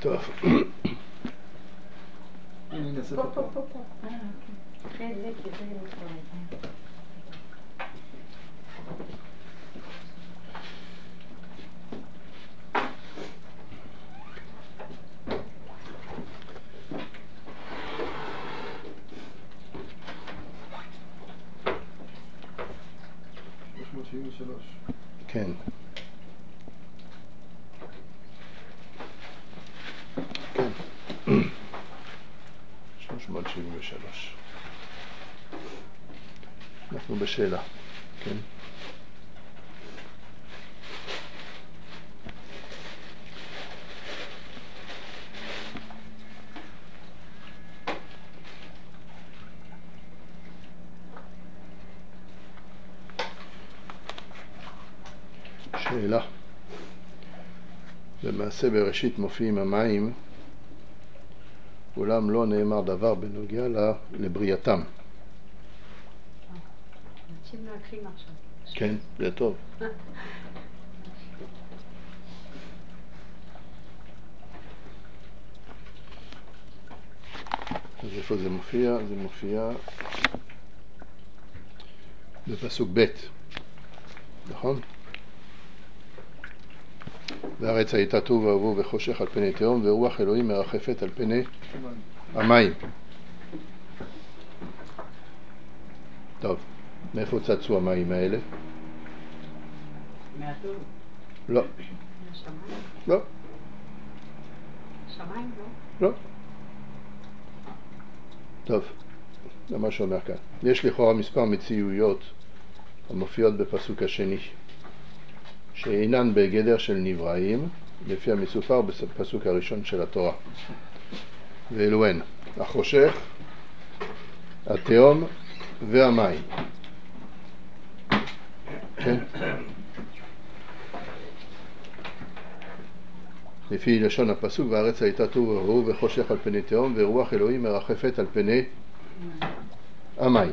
טוב. אני אנסה פה, פה. פה, פה, פה. אחרי זה, כי זה מתקרב. כן. כן. 373. אנחנו בשאלה, כן? שאלה. במעשה בראשית מופיעים המים, אולם לא נאמר דבר בנוגע לבריאתם. אנשים להקרים עכשיו. כן, זה טוב. אז איפה זה מופיע? זה מופיע בפסוק ב', נכון? והארץ הייתה תוהו ובוהו וחושך על פני תהום, ורוח אלוהים מרחפת על פני המים. טוב, מאיפה צצו המים האלה? מהתוהו. לא. מהשמיים? לא. שמיים לא? לא. טוב, זה מה שאומר כאן. יש לכאורה מספר מציאויות המופיעות בפסוק השני, שאינן בגדר של נבראים, לפי המסופר בפסוק הראשון של התורה. ואלו הן החושך, התהום והמים. כן? לפי לשון הפסוק, והארץ הייתה תוהו ובוהו וחושך על פני תהום, ורוח אלוהים מרחפת על פני המים.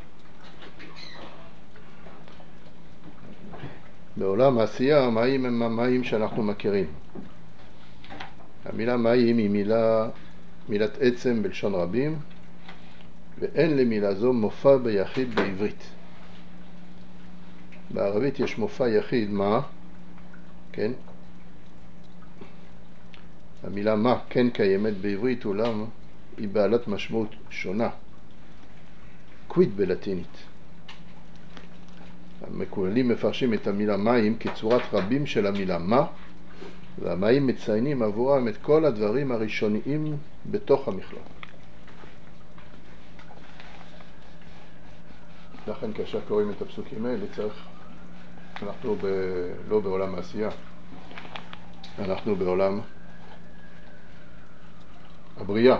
בעולם העשייה המים הם המים שאנחנו מכירים. המילה מים היא מילת עצם בלשון רבים, ואין למילה זו מופע ביחיד בעברית. בערבית יש מופע יחיד מה? כן? המילה מה כן קיימת בעברית, אולם היא בעלת משמעות שונה. קוויד בלטינית. המקובלים מפרשים את המילה מים כצורת רבים של המילה מה, והמים מציינים עבורם את כל הדברים הראשוניים בתוך המכלול. לכן כאשר קוראים את הפסוקים האלה צריך, אנחנו לא בעולם העשייה, אנחנו בעולם הבריאה.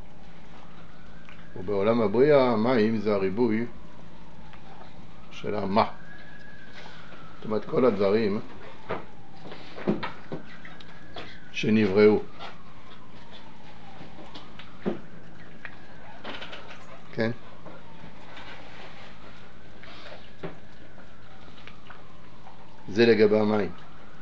ובעולם הבריאה המים זה הריבוי של המה. זאת אומרת כל הדברים שנבראו. כן? זה לגבי המים.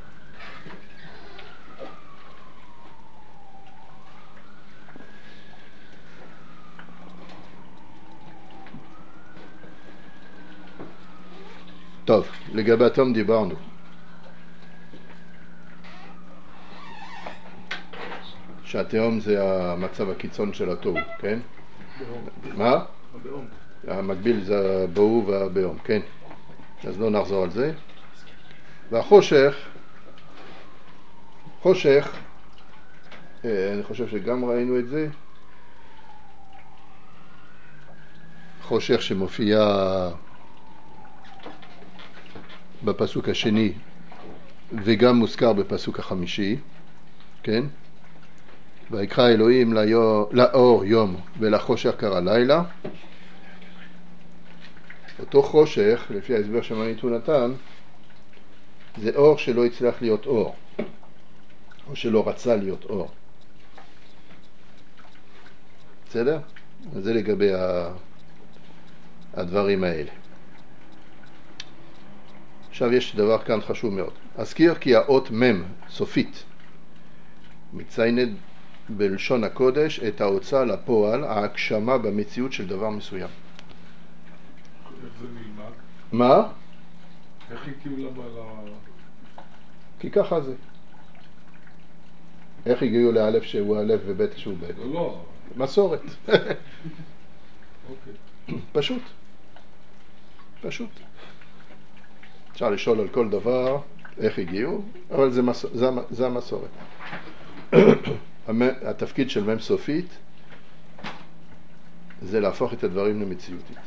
טוב, לגבי התום דיברנו. שהתהום זה המצב הקיצון של התוהו, כן? מה? המקביל זה הבוהו והבהום, כן? אז לא נחזור על זה. והחושך, אני חושב שגם ראינו את זה, חושך שמופיע בפסוק השני וגם מוזכר בפסוק החמישי, כן? ויקרא אלוהים לאור יום ולחושך קרא לילה. אותו חושך, לפי ההסבר שמניתו נתן, זה אור שלא הצליח להיות אור, או שלא רצה להיות אור. בסדר? אז זה לגבי הדברים האלה. עכשיו יש דבר כאן חשוב מאוד. אזכיר כי האות מם סופית מציינת בלשון הקודש את ההוצאה לפועל, ההגשמה במציאות של דבר מסוים. איך זה נלמד? מה? איך הגיעו לבעלה? כי ככה זה. איך הגיעו לאלף שהוא אלף ובית שהוא בית? לא. מסורת. אוקיי. פשוט. פשוט. אפשר לשאול על כל דבר איך הגיעו, אבל זה המסורת. התפקיד של מ"ם סופית זה להפוך את הדברים למציאותית.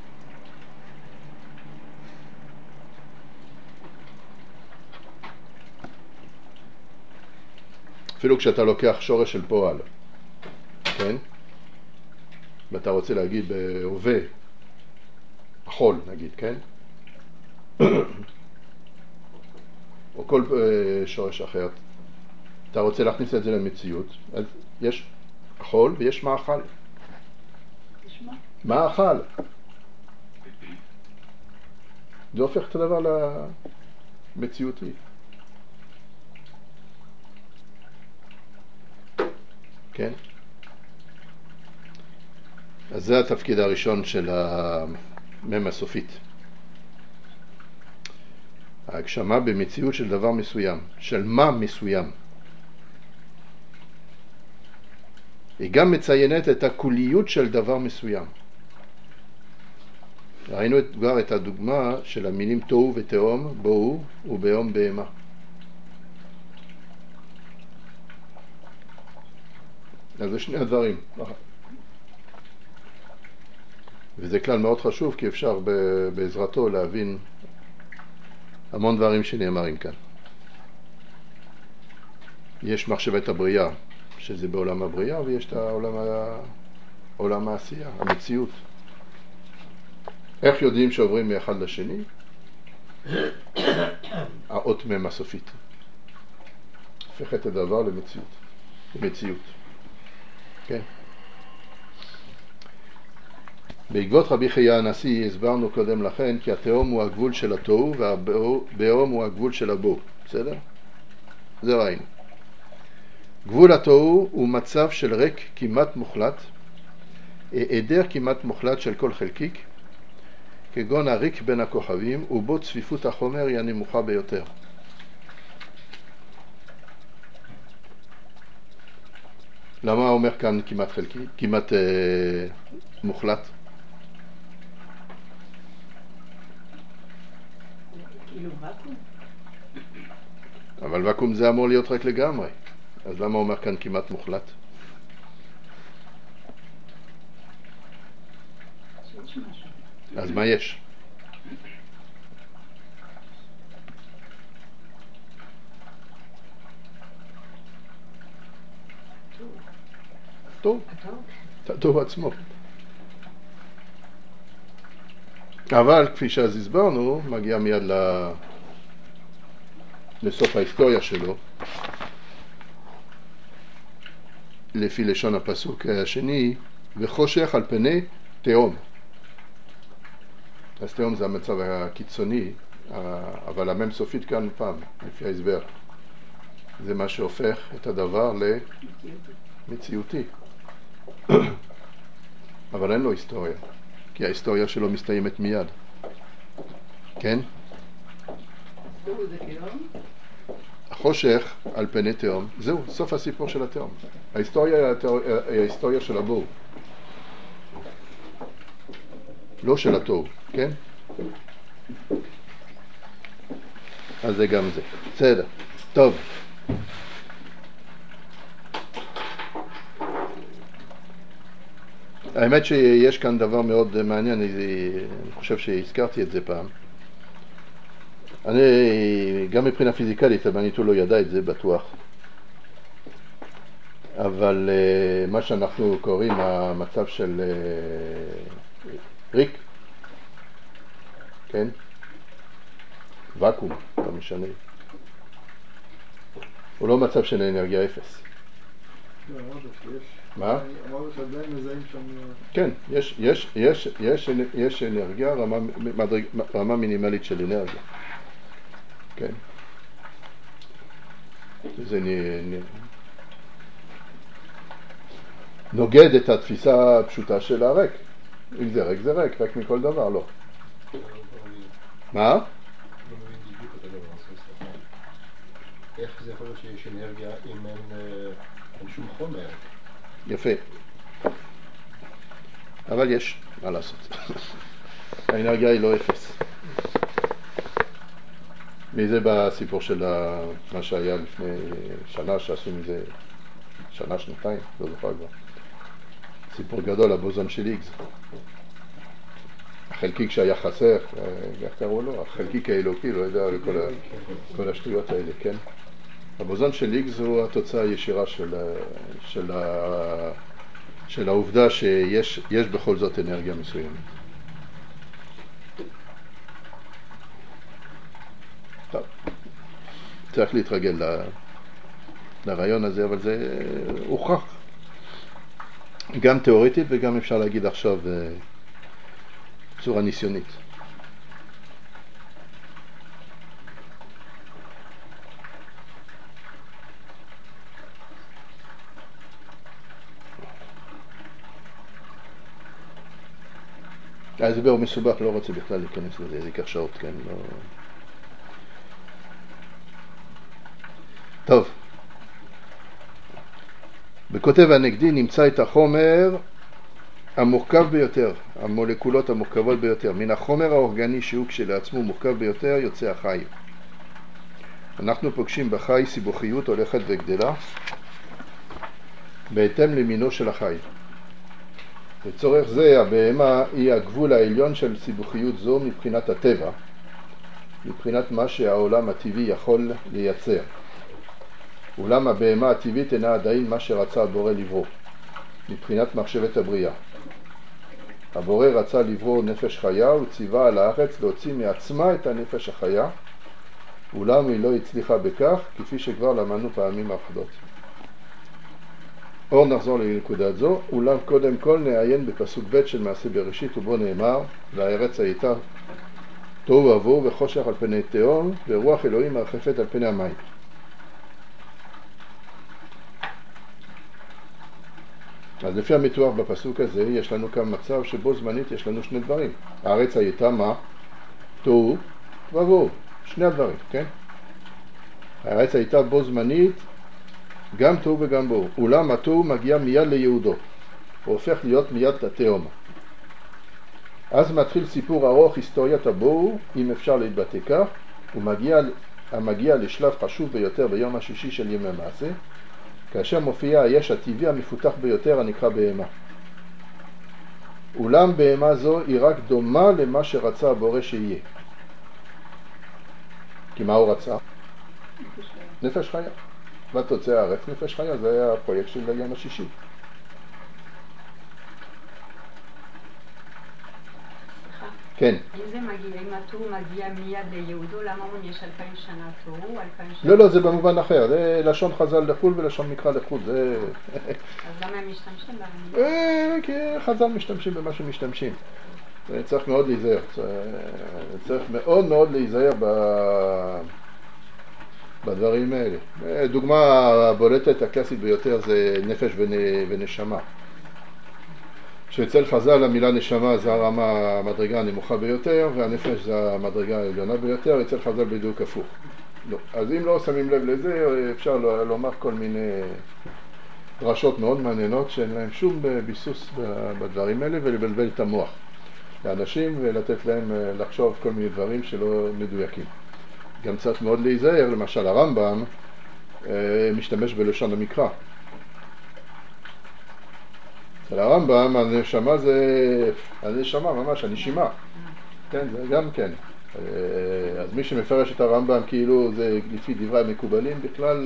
אפילו כשאתה לוקח שורש של פועל, כן? ואתה רוצה להגיד בהווה, חול נגיד, כן? או כל שורש אחר, אתה רוצה להכניס את זה למציאות, אז יש חול ויש מאכל. יש מה? מאכל. זה הופך את הדבר למציאותי. כן? אז זה התפקיד הראשון של המ"ם הסופית. ההגשמה במציאות של דבר מסוים, של מה מסוים. היא גם מציינת את הכוליות של דבר מסוים. ראינו כבר את הדוגמה של המילים תוהו ותהום, בוהו ובהום בהמה. אז זה שני הדברים. וזה כלל מאוד חשוב, כי אפשר בעזרתו להבין המון דברים שנאמרים כאן. יש מחשבת הבריאה, שזה בעולם הבריאה, ויש את עולם העשייה, המציאות. איך יודעים שעוברים מאחד לשני? האות מ"ם הסופית. הופך את הדבר למציאות. כן. בעקבות רבי חייא הנשיא הסברנו קודם לכן כי התהום הוא הגבול של התוהו והבהום הוא הגבול של הבוהו. בסדר? זה ראינו. גבול התוהו הוא מצב של ריק כמעט מוחלט, היעדר כמעט מוחלט של כל חלקיק, כגון הריק בין הכוכבים, ובו צפיפות החומר היא הנמוכה ביותר. למה אומר כאן כמעט חלקי? כמעט מוחלט? כאילו ואקום? אבל ואקום זה אמור להיות רק לגמרי. אז למה אומר כאן כמעט מוחלט? שיש משהו. אז מה יש? טוב. טוב עצמו. אבל כפי שאז הסברנו, מגיע מיד לסוף ההיסטוריה שלו, לפי לשון הפסוק השני, וחושך על פני תהום. אז תהום זה המצב הקיצוני, אבל המ"ם סופית כאן פעם, לפי ההסבר. זה מה שהופך את הדבר למציאותי. אבל אין לו היסטוריה, כי ההיסטוריה שלו מסתיימת מיד. כן? זה תהום? החושך על פני תהום, זהו, סוף הסיפור של התהום. ההיסטוריה היא ההיסטוריה של הבוהו, לא של התוהו, כן? אז זה גם זה. בסדר, טוב. האמת שיש כאן דבר מאוד מעניין, אני חושב שהזכרתי את זה פעם. אני, גם מבחינה פיזיקלית, המניטו לא ידע את זה בטוח. אבל מה שאנחנו קוראים המצב של ריק, כן? ואקום, לא משנה. הוא לא מצב של אנרגיה אפס. מה? אמרת שעדיין מזהים שם... כן, יש אנרגיה, רמה מינימלית של אנרגיה. כן. זה נוגד את התפיסה הפשוטה של הריק. אם זה ריק, זה ריק, ריק מכל דבר, לא. מה? איך זה יכול להיות שיש אנרגיה אם אין שום חומר? יפה. אבל יש, מה לעשות. האנרגיה היא לא אפס. מזה בסיפור של מה שהיה לפני שנה, שעשו מזה שנה, שנתיים, לא זוכר כבר. סיפור גדול, הבוזון של היגס. החלקיק שהיה חסר, איך קראו לו? החלקיק האלוקי, לא יודע, כל השטויות האלה, כן? הבוזון של היגס הוא התוצאה הישירה של העובדה שיש בכל זאת אנרגיה מסוימת. טוב, צריך להתרגל לרעיון הזה, אבל זה הוכח. גם תיאורטית וגם אפשר להגיד עכשיו בצורה ניסיונית. ההסבר הוא מסובך, לא רוצה בכלל להיכנס לזה, זה ייקח שעות, כן? לא... טוב. בכותב הנגדי נמצא את החומר המורכב ביותר, המולקולות המורכבות ביותר. מן החומר האורגני שהוא כשלעצמו מורכב ביותר יוצא החי. אנחנו פוגשים בחי סיבוכיות הולכת וגדלה בהתאם למינו של החי. לצורך זה הבהמה היא הגבול העליון של סיבוכיות זו מבחינת הטבע, מבחינת מה שהעולם הטבעי יכול לייצר. אולם הבהמה הטבעית אינה עדיין מה שרצה הבורא לברוא, מבחינת מחשבת הבריאה. הבורא רצה לברוא נפש חיה וציווה על הארץ להוציא מעצמה את הנפש החיה, אולם היא לא הצליחה בכך, כפי שכבר למדנו פעמים אחדות. אור נחזור לנקודת זו, אולם קודם כל נעיין בפסוק ב' של מעשה בראשית, ובו נאמר, והארץ הייתה תוהו ובוהו וחושך על פני תהום, ורוח אלוהים מרחפת על פני המים. אז לפי המתואר בפסוק הזה, יש לנו כאן מצב שבו זמנית יש לנו שני דברים. הארץ הייתה מה? תוהו ובוהו. שני הדברים, כן? הארץ הייתה בו זמנית, גם תוהו וגם בוהו. אולם התוהו מגיע מיד ליהודו. הוא הופך להיות מיד לתהום. אז מתחיל סיפור ארוך, היסטוריית הבוהו, אם אפשר להתבטא כך, המגיע לשלב חשוב ביותר ביום השישי של ימי מעשה, כאשר מופיע היש הטבעי המפותח ביותר הנקרא בהמה. אולם בהמה זו היא רק דומה למה שרצה הבורא שיהיה. כי מה הוא רצה? נפש חיה. בתוצאה הרף נפש חיה, זה היה הפרויקט של היום השישי. כן. אם זה מגיע, אם התוהו מגיע מיד ליהודו, למה אומרים יש 2000 שנה תוהו, 2000 שנה... לא, זה במובן אחר, זה לשון חז"ל לחול ולשון מקרא לחול, זה... אז למה הם משתמשים בהם? כי חז"ל משתמשים במה שמשתמשים. צריך מאוד להיזהר, צריך מאוד מאוד להיזהר בדברים האלה. דוגמה הבולטת הקלאסית ביותר זה נפש ונשמה. שאצל חז"ל המילה נשמה זה הרמה המדרגה הנמוכה ביותר, והנפש זה המדרגה העליונה ביותר, אצל חז"ל בדיוק הפוך. לא. אז אם לא שמים לב לזה, אפשר לומר כל מיני דרשות מאוד מעניינות שאין להם שום ביסוס בדברים האלה, ולבלבל את המוח לאנשים ולתת להם לחשוב כל מיני דברים שלא מדויקים. גם צריך מאוד להיזהר, למשל הרמב"ם משתמש בלשון המקרא. אצל הרמב"ם הנשמה זה, הנשמה ממש, הנשימה, כן, זה גם כן. אז מי שמפרש את הרמב"ם כאילו זה לפי דברי המקובלים בכלל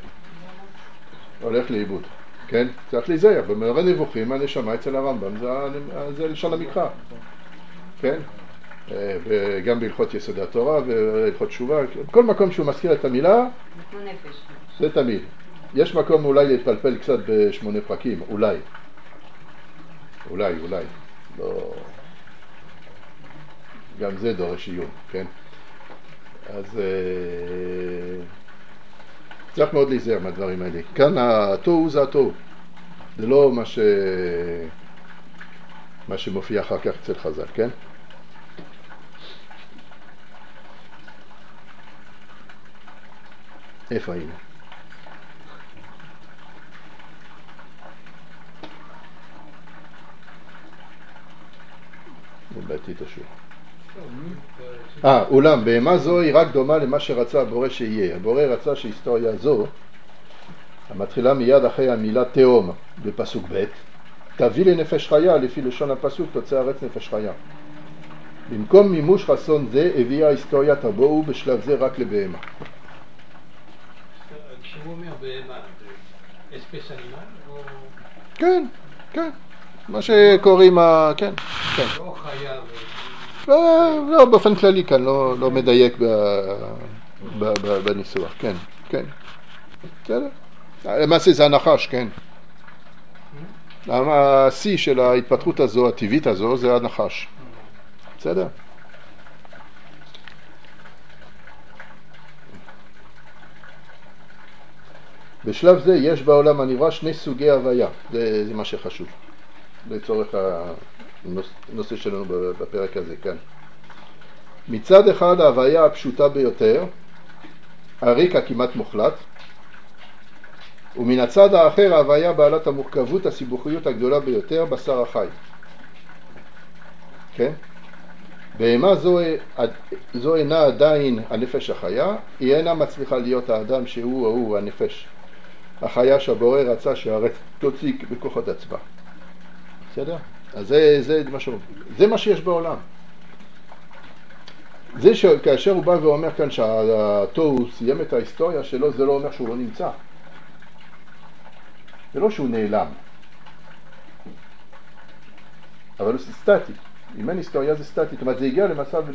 הולך לאיבוד, כן? צריך להיזהר, במאמרי נבוכים הנשמה אצל הרמב"ם זה לשון המקרא, כן? וגם בהלכות יסודי התורה והלכות תשובה, כל מקום שהוא מזכיר את המילה זה תמיד. יש מקום אולי להתפלפל קצת בשמונה פרקים, אולי, לא... גם זה דורש עיון, כן? אז צריך מאוד להיזהר מהדברים האלה. כאן התוהו זה התוהו. זה לא מה שמופיע אחר כך אצל חז"ל, כן? איפה היינו? נבאתי את השור. אולם, בהמה זו היא רק דומה למה שרצה הבורא שיהיה. הבורא רצה שהיסטוריה זו, המתחילה מיד אחרי המילה תהום בפסוק ב', תביא לנפש חיה, לפי לשון הפסוק תוצא ארץ נפש חיה. במקום מימוש רצון זה, הביאה ההיסטוריה תבואו בשלב זה רק לבהמה. כשהוא אומר בהמה, זה אספס אנימל? כן, כן. מה שקוראים, כן, כן. לא חיה לא, באופן כללי כאן, לא מדייק בניסוח, כן, כן. בסדר? למעשה זה הנחש, כן. השיא של ההתפתחות הזו, הטבעית הזו, זה הנחש. בסדר? בשלב זה יש בעולם הנברא שני סוגי הוויה, זה מה שחשוב, לצורך הנושא שלנו בפרק הזה כאן. מצד אחד ההוויה הפשוטה ביותר, הריק הכמעט מוחלט, ומן הצד האחר ההוויה בעלת המורכבות, הסיבוכיות הגדולה ביותר, בשר החי. כן? בהמה זו אינה עדיין הנפש החיה, היא אינה מצליחה להיות האדם שהוא או הוא הנפש החיה שהבורא רצה שהארץ תוציא בכוחות עצמה. בסדר? אז זה מה שיש בעולם. זה שכאשר הוא בא ואומר כאן שהתוהו סיים את ההיסטוריה שלו, זה לא אומר שהוא לא נמצא. זה לא שהוא נעלם. אבל הוא סטטי. אם אין היסטוריה זה סטטי. זאת אומרת, זה הגיע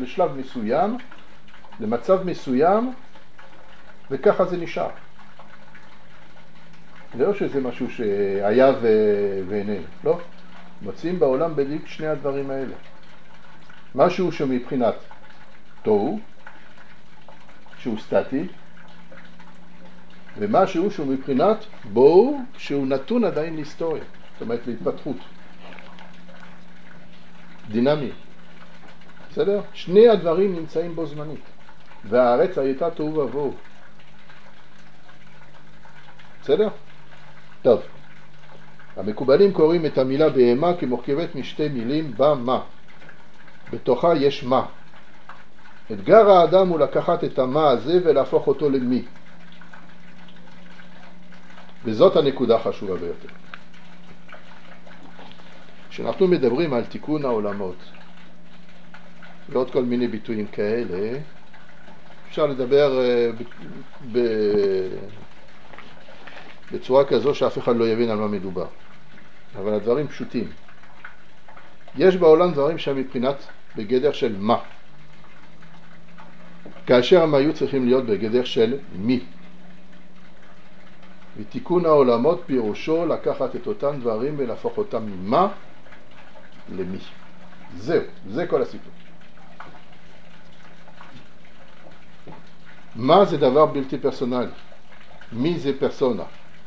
למצב מסוים, וככה זה נשאר. זה לא שזה משהו שהיה ואיננו. לא. מוצאים בעולם בדיוק שני הדברים האלה. משהו שמבחינת תוהו, שהוא סטטי, ומשהו שהוא מבחינת בואו, שהוא נתון עדיין להיסטוריה, זאת אומרת להתפתחות, דינמי. בסדר? שני הדברים נמצאים בו זמנית, והארץ הייתה תוהו ובוהו. בסדר? טוב. המקובלים קוראים את המילה בהמה כמורכבת משתי מילים במה. בתוכה יש מה. אתגר האדם הוא לקחת את המה הזה ולהפוך אותו למי. וזאת הנקודה החשובה ביותר. כשאנחנו מדברים על תיקון העולמות ועוד כל מיני ביטויים כאלה, אפשר לדבר בצורה כזו שאף אחד לא יבין על מה מדובר. אבל הדברים פשוטים. יש בעולם דברים שהם מבחינת בגדר של מה. כאשר הם היו צריכים להיות בגדר של מי. ותיקון העולמות פירושו לקחת את אותם דברים ולהפוך אותם ממה למי. זהו, זה כל הסיפור. מה זה דבר בלתי פרסונלי? מי זה פרסונה?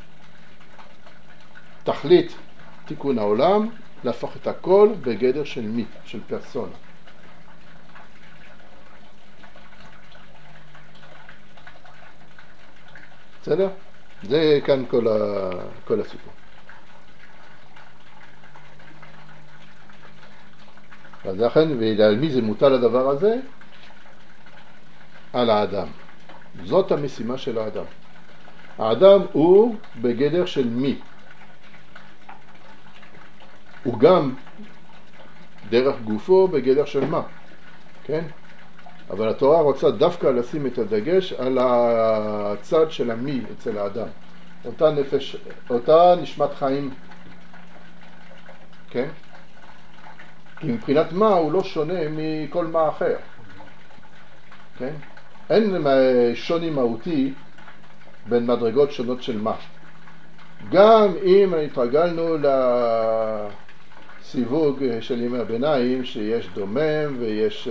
תכלית תיקון העולם, להפוך את הכל בגדר של מי, של פרסונה. בסדר? זה כאן כל הסיפור. אז לכן, ועל מי זה מוטל הדבר הזה? על האדם. זאת המשימה של האדם. האדם הוא בגדר של מי. הוא גם דרך גופו בגדר של מה. כן? אבל התורה רוצה דווקא לשים את הדגש על הצד של המי אצל האדם. אותה נפש, אותה נשמת חיים. כן? כי מבחינת מה הוא לא שונה מכל מה אחר. כן? אין שוני מהותי בין מדרגות שונות של מה. גם אם התרגלנו לסיווג של ימי הביניים, שיש דומם ויש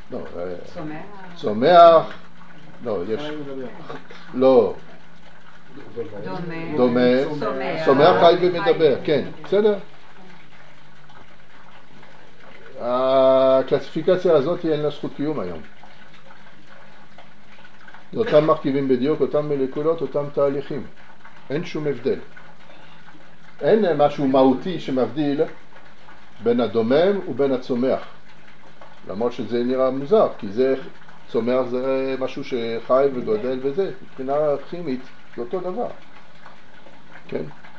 צומח, לא, יש, לא, דומה, צומח, חי ומדבר, כן, בסדר? הקלסיפיקציה הזאת אין לה זכות קיום היום. זה אותם מרכיבים בדיוק, אותם מולקולות, אותם תהליכים. אין שום הבדל. אין משהו מהותי שמבדיל בין הדומם ובין הצומח. למרות שזה נראה מוזר, כי זה צומח זה משהו שחי וגודל וזה. מבחינה כימית זה אותו דבר. כן?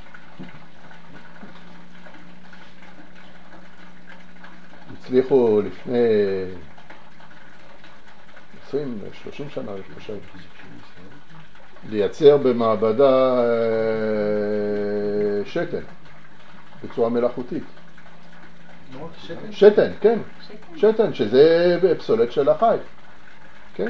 הצליחו לפני 20-30 שנה, אני חושב, לייצר במעבדה שתן בצורה מלאכותית. שתן, כן. שתן, שזה פסולת של החי. כן.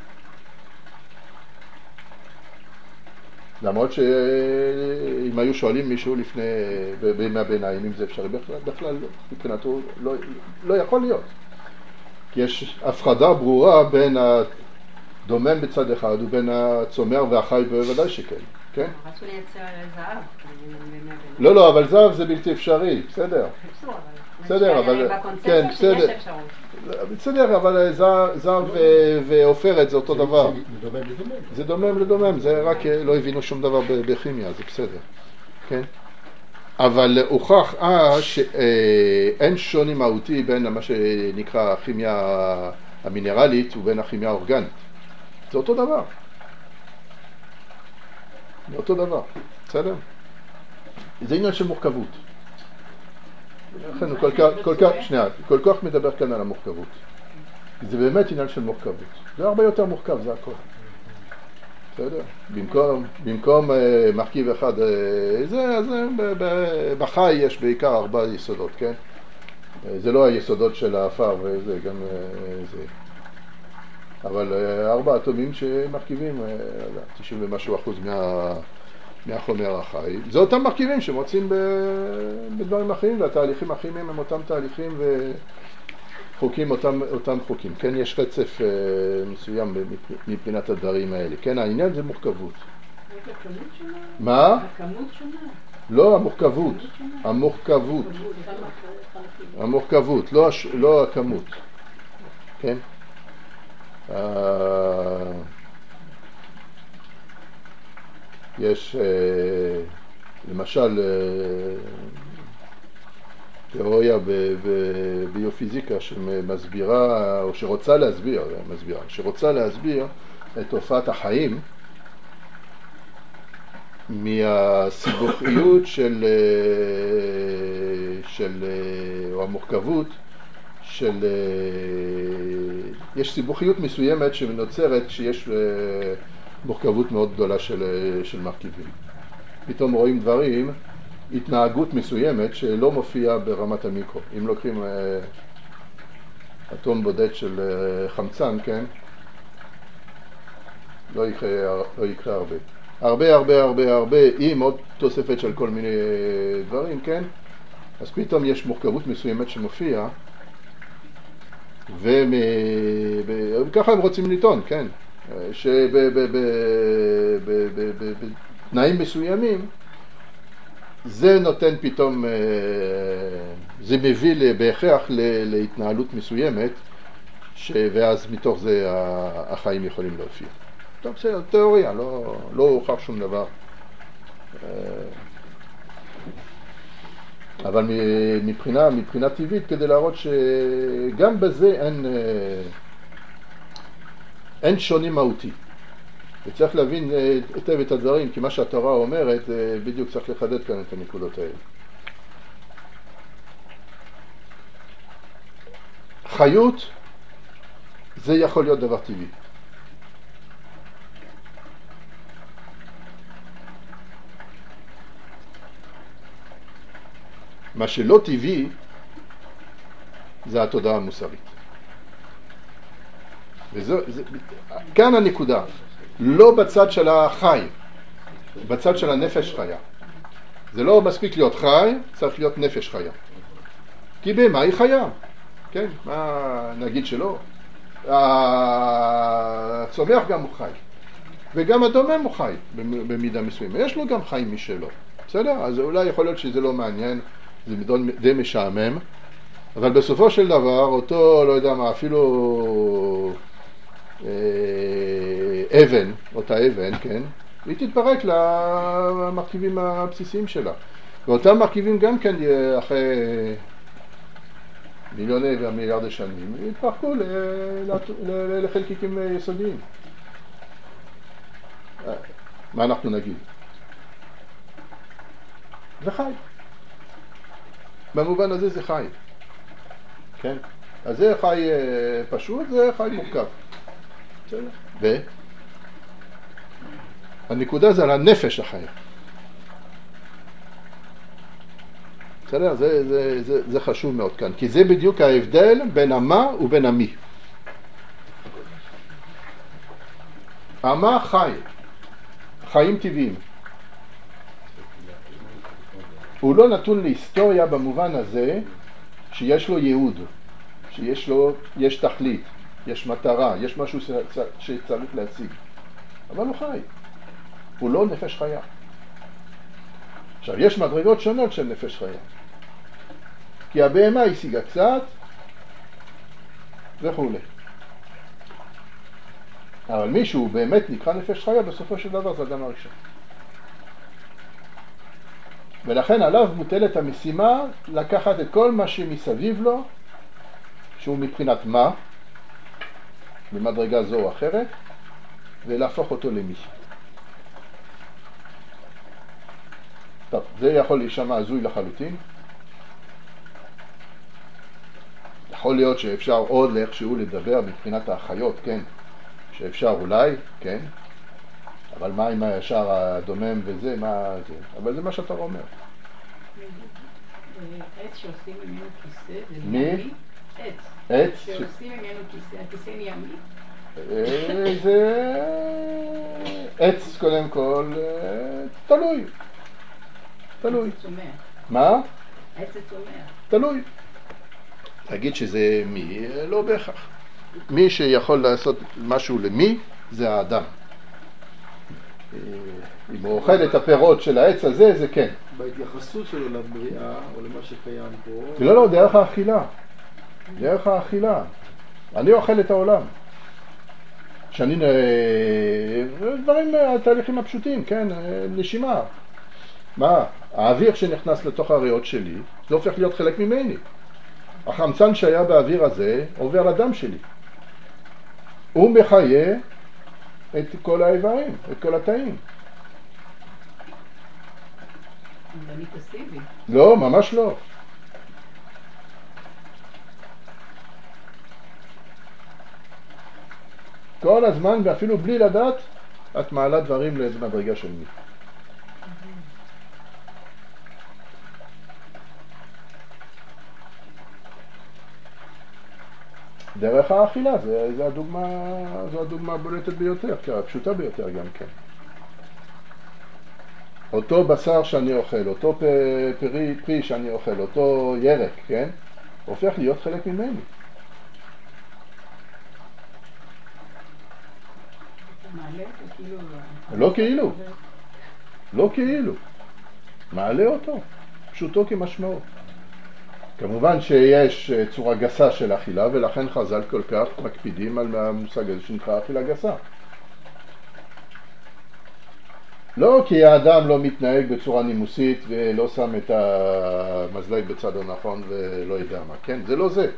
למרות שאם היו שואלים מישהו לפני, בימי הביניים, אם זה אפשרי, בכלל מבחינתו לא יכול להיות. כי יש הפרדה ברורה בין הדומם בצד אחד ובין הצומח והחי בוודאי שכן. כן? רצו לייצר זהב. לא, אבל זהב זה בלתי אפשרי, בסדר. בסדר, אבל... כן, בסדר. בסדר, אבל זהב ועופרת זה אותו דבר. זה דומם לדומם, זה רק לא הבינו שום דבר בכימיה, זה בסדר. כן? אבל הוכח שאין שוני מהותי בין מה שנקרא הכימיה המינרלית ובין הכימיה האורגנית. זה אותו דבר. זה אותו דבר, בסדר? זה עניין של מורכבות. לכן הוא כל כך מדבר כאן על המורכבות. זה באמת עניין של מורכבות. זה הרבה יותר מורכב, זה הכל. בסדר? במקום מרכיב אחד, בחי יש בעיקר 4 יסודות, כן? זה לא היסודות של האפר וזה, גם זה. אבל 4 אטומים שמרכיבים 90% ומשהו מהחומר החי. זה אותם מרכיבים שמוצאים בדברים אחרים, והתהליכים הכימיים הם אותם תהליכים וחוקים אותם חוקים. כן, יש רצף מסוים מבחינת הדברים האלה. כן, העניין זה מורכבות. הכמות שונה? מה? הכמות שונה? לא, המורכבות. המורכבות. המורכבות, לא הכמות. כן? יש למשל תיאוריה בביופיזיקה שמסבירה, או שרוצה להסביר את תופעת החיים מהסיבוכיות או המורכבות של, יש סיבוכיות מסוימת שמנוצרת שיש מורכבות מאוד גדולה של מרכיבים. פתאום רואים דברים, התנהגות מסוימת שלא מופיעה ברמת המיקרו. אם לוקחים אטום בודד של חמצן, כן? לא יקרה הרבה, עם עוד תוספת של כל מיני דברים, כן? אז פתאום יש מורכבות מסוימת שמופיעה, וככה הם רוצים לטעון, כן? שבתנאים מסוימים זה נותן פתאום, זה מביא בהכרח להתנהלות מסוימת, ואז מתוך זה החיים יכולים להופיע. טוב, בסדר, תיאוריה, לא הוכח שום דבר. אבל מבחינה טבעית, כדי להראות שגם בזה אין שוני מהותי. וצריך להבין היטב את הדברים, כי מה שהתורה אומרת, בדיוק צריך לחדד כאן את הנקודות האלה. חיות, זה יכול להיות דבר טבעי. מה שלא טבעי, זה התודעה המוסרית. כאן הנקודה, לא בצד של החי, בצד של הנפש חיה. זה לא מספיק להיות חי, צריך להיות נפש חיה. כי במה היא חיה? כן, מה נגיד שלא? הצומח גם הוא חי. וגם הדומם הוא חי במידה מסוימת, יש לו גם חיים משלו, בסדר? אז אולי יכול להיות שזה לא מעניין, זה די משעמם, אבל בסופו של דבר אותו, לא יודע מה, אפילו אבן, אותה אבן, כן? היא תתפרק למרכיבים הבסיסיים שלה, ואותם מרכיבים גם כן אחרי מיליוני ומיליארדי שנים יתפרקו לחלקיקים יסודיים. מה אנחנו נגיד? זה חי. במובן הזה זה חי. כן? אז זה חי פשוט, זה חי מורכב. והנקודה זה על הנפש החיה. בסדר? זה חשוב מאוד כאן, כי זה בדיוק ההבדל בין המה ובין המי. המה חי, חיים טבעיים. הוא לא נתון להיסטוריה במובן הזה שיש לו ייעוד, יש תכלית, יש מטרה, יש משהו שצריך להציג. אבל הוא חי, הוא לא נפש חיה. עכשיו, יש מדרגות שונות של נפש חיה. כי הבהמה השיגה קצת וכו'. אבל מישהו באמת נקרא נפש חיה, בסופו של דבר זה אדם הראשון. ולכן עליו מוטלת המשימה לקחת את כל מה שמסביב לו, שהוא מבחינת מה, במדרגה זו או אחרת, ולהפוך אותו למי. טוב, זה יכול להישמע הזוי לחלוטין. יכול להיות שאפשר עוד לאיכשהו לדבר מבחינת האחיות, כן, שאפשר אולי, כן, אבל מה עם הישר הדומם וזה, מה זה, אבל זה מה שאתה אומר. עץ שעושים ממנו כיסא, זה מי? ימי? עץ שעושים ממנו כיסא, הכיסא ימי? זה עץ קודם כל, תלוי. עץ צומח. מה? עץ צומח. תלוי. להגיד שזה מי, לא בהכרח. מי שיכול לעשות משהו למי, זה האדם. אם הוא אוכל את הפירות של העץ הזה, זה כן. בהתייחסות שלו לבריאה, או למה שקיים פה... לא, דרך האכילה. דרך האכילה. אני אוכל את העולם. שאני... דברים, התהליכים הפשוטים, כן, נשימה. מה? האוויר שנכנס לתוך הריאות שלי, זה הופך להיות חלק ממני. החמצן שהיה באוויר הזה עובר לדם שלי. הוא מחיה את כל האיברים, את כל התאים. אני פסיבי. לא, ממש לא. כל הזמן, ואפילו בלי לדעת, את מעלה דברים למדרגה של מי. דרך האכילה, זו הדוגמה הבולטת ביותר, הפשוטה ביותר גם כן. אותו בשר שאני אוכל, אותו פרי שאני אוכל, אותו ירק, כן? הופך להיות חלק ממני. מעלה אותו כאילו... לא כאילו. לא כאילו. מעלה אותו. פשוטו כמשמעות. כמובן שיש צורה גסה של אכילה, ולכן חז"ל כל כך מקפידים על המושג הזה שנקרא אכילה גסה. לא כי האדם לא מתנהג בצורה נימוסית ולא שם את המזלג בצד הנכון ולא יודע מה, כן? זה לא זה.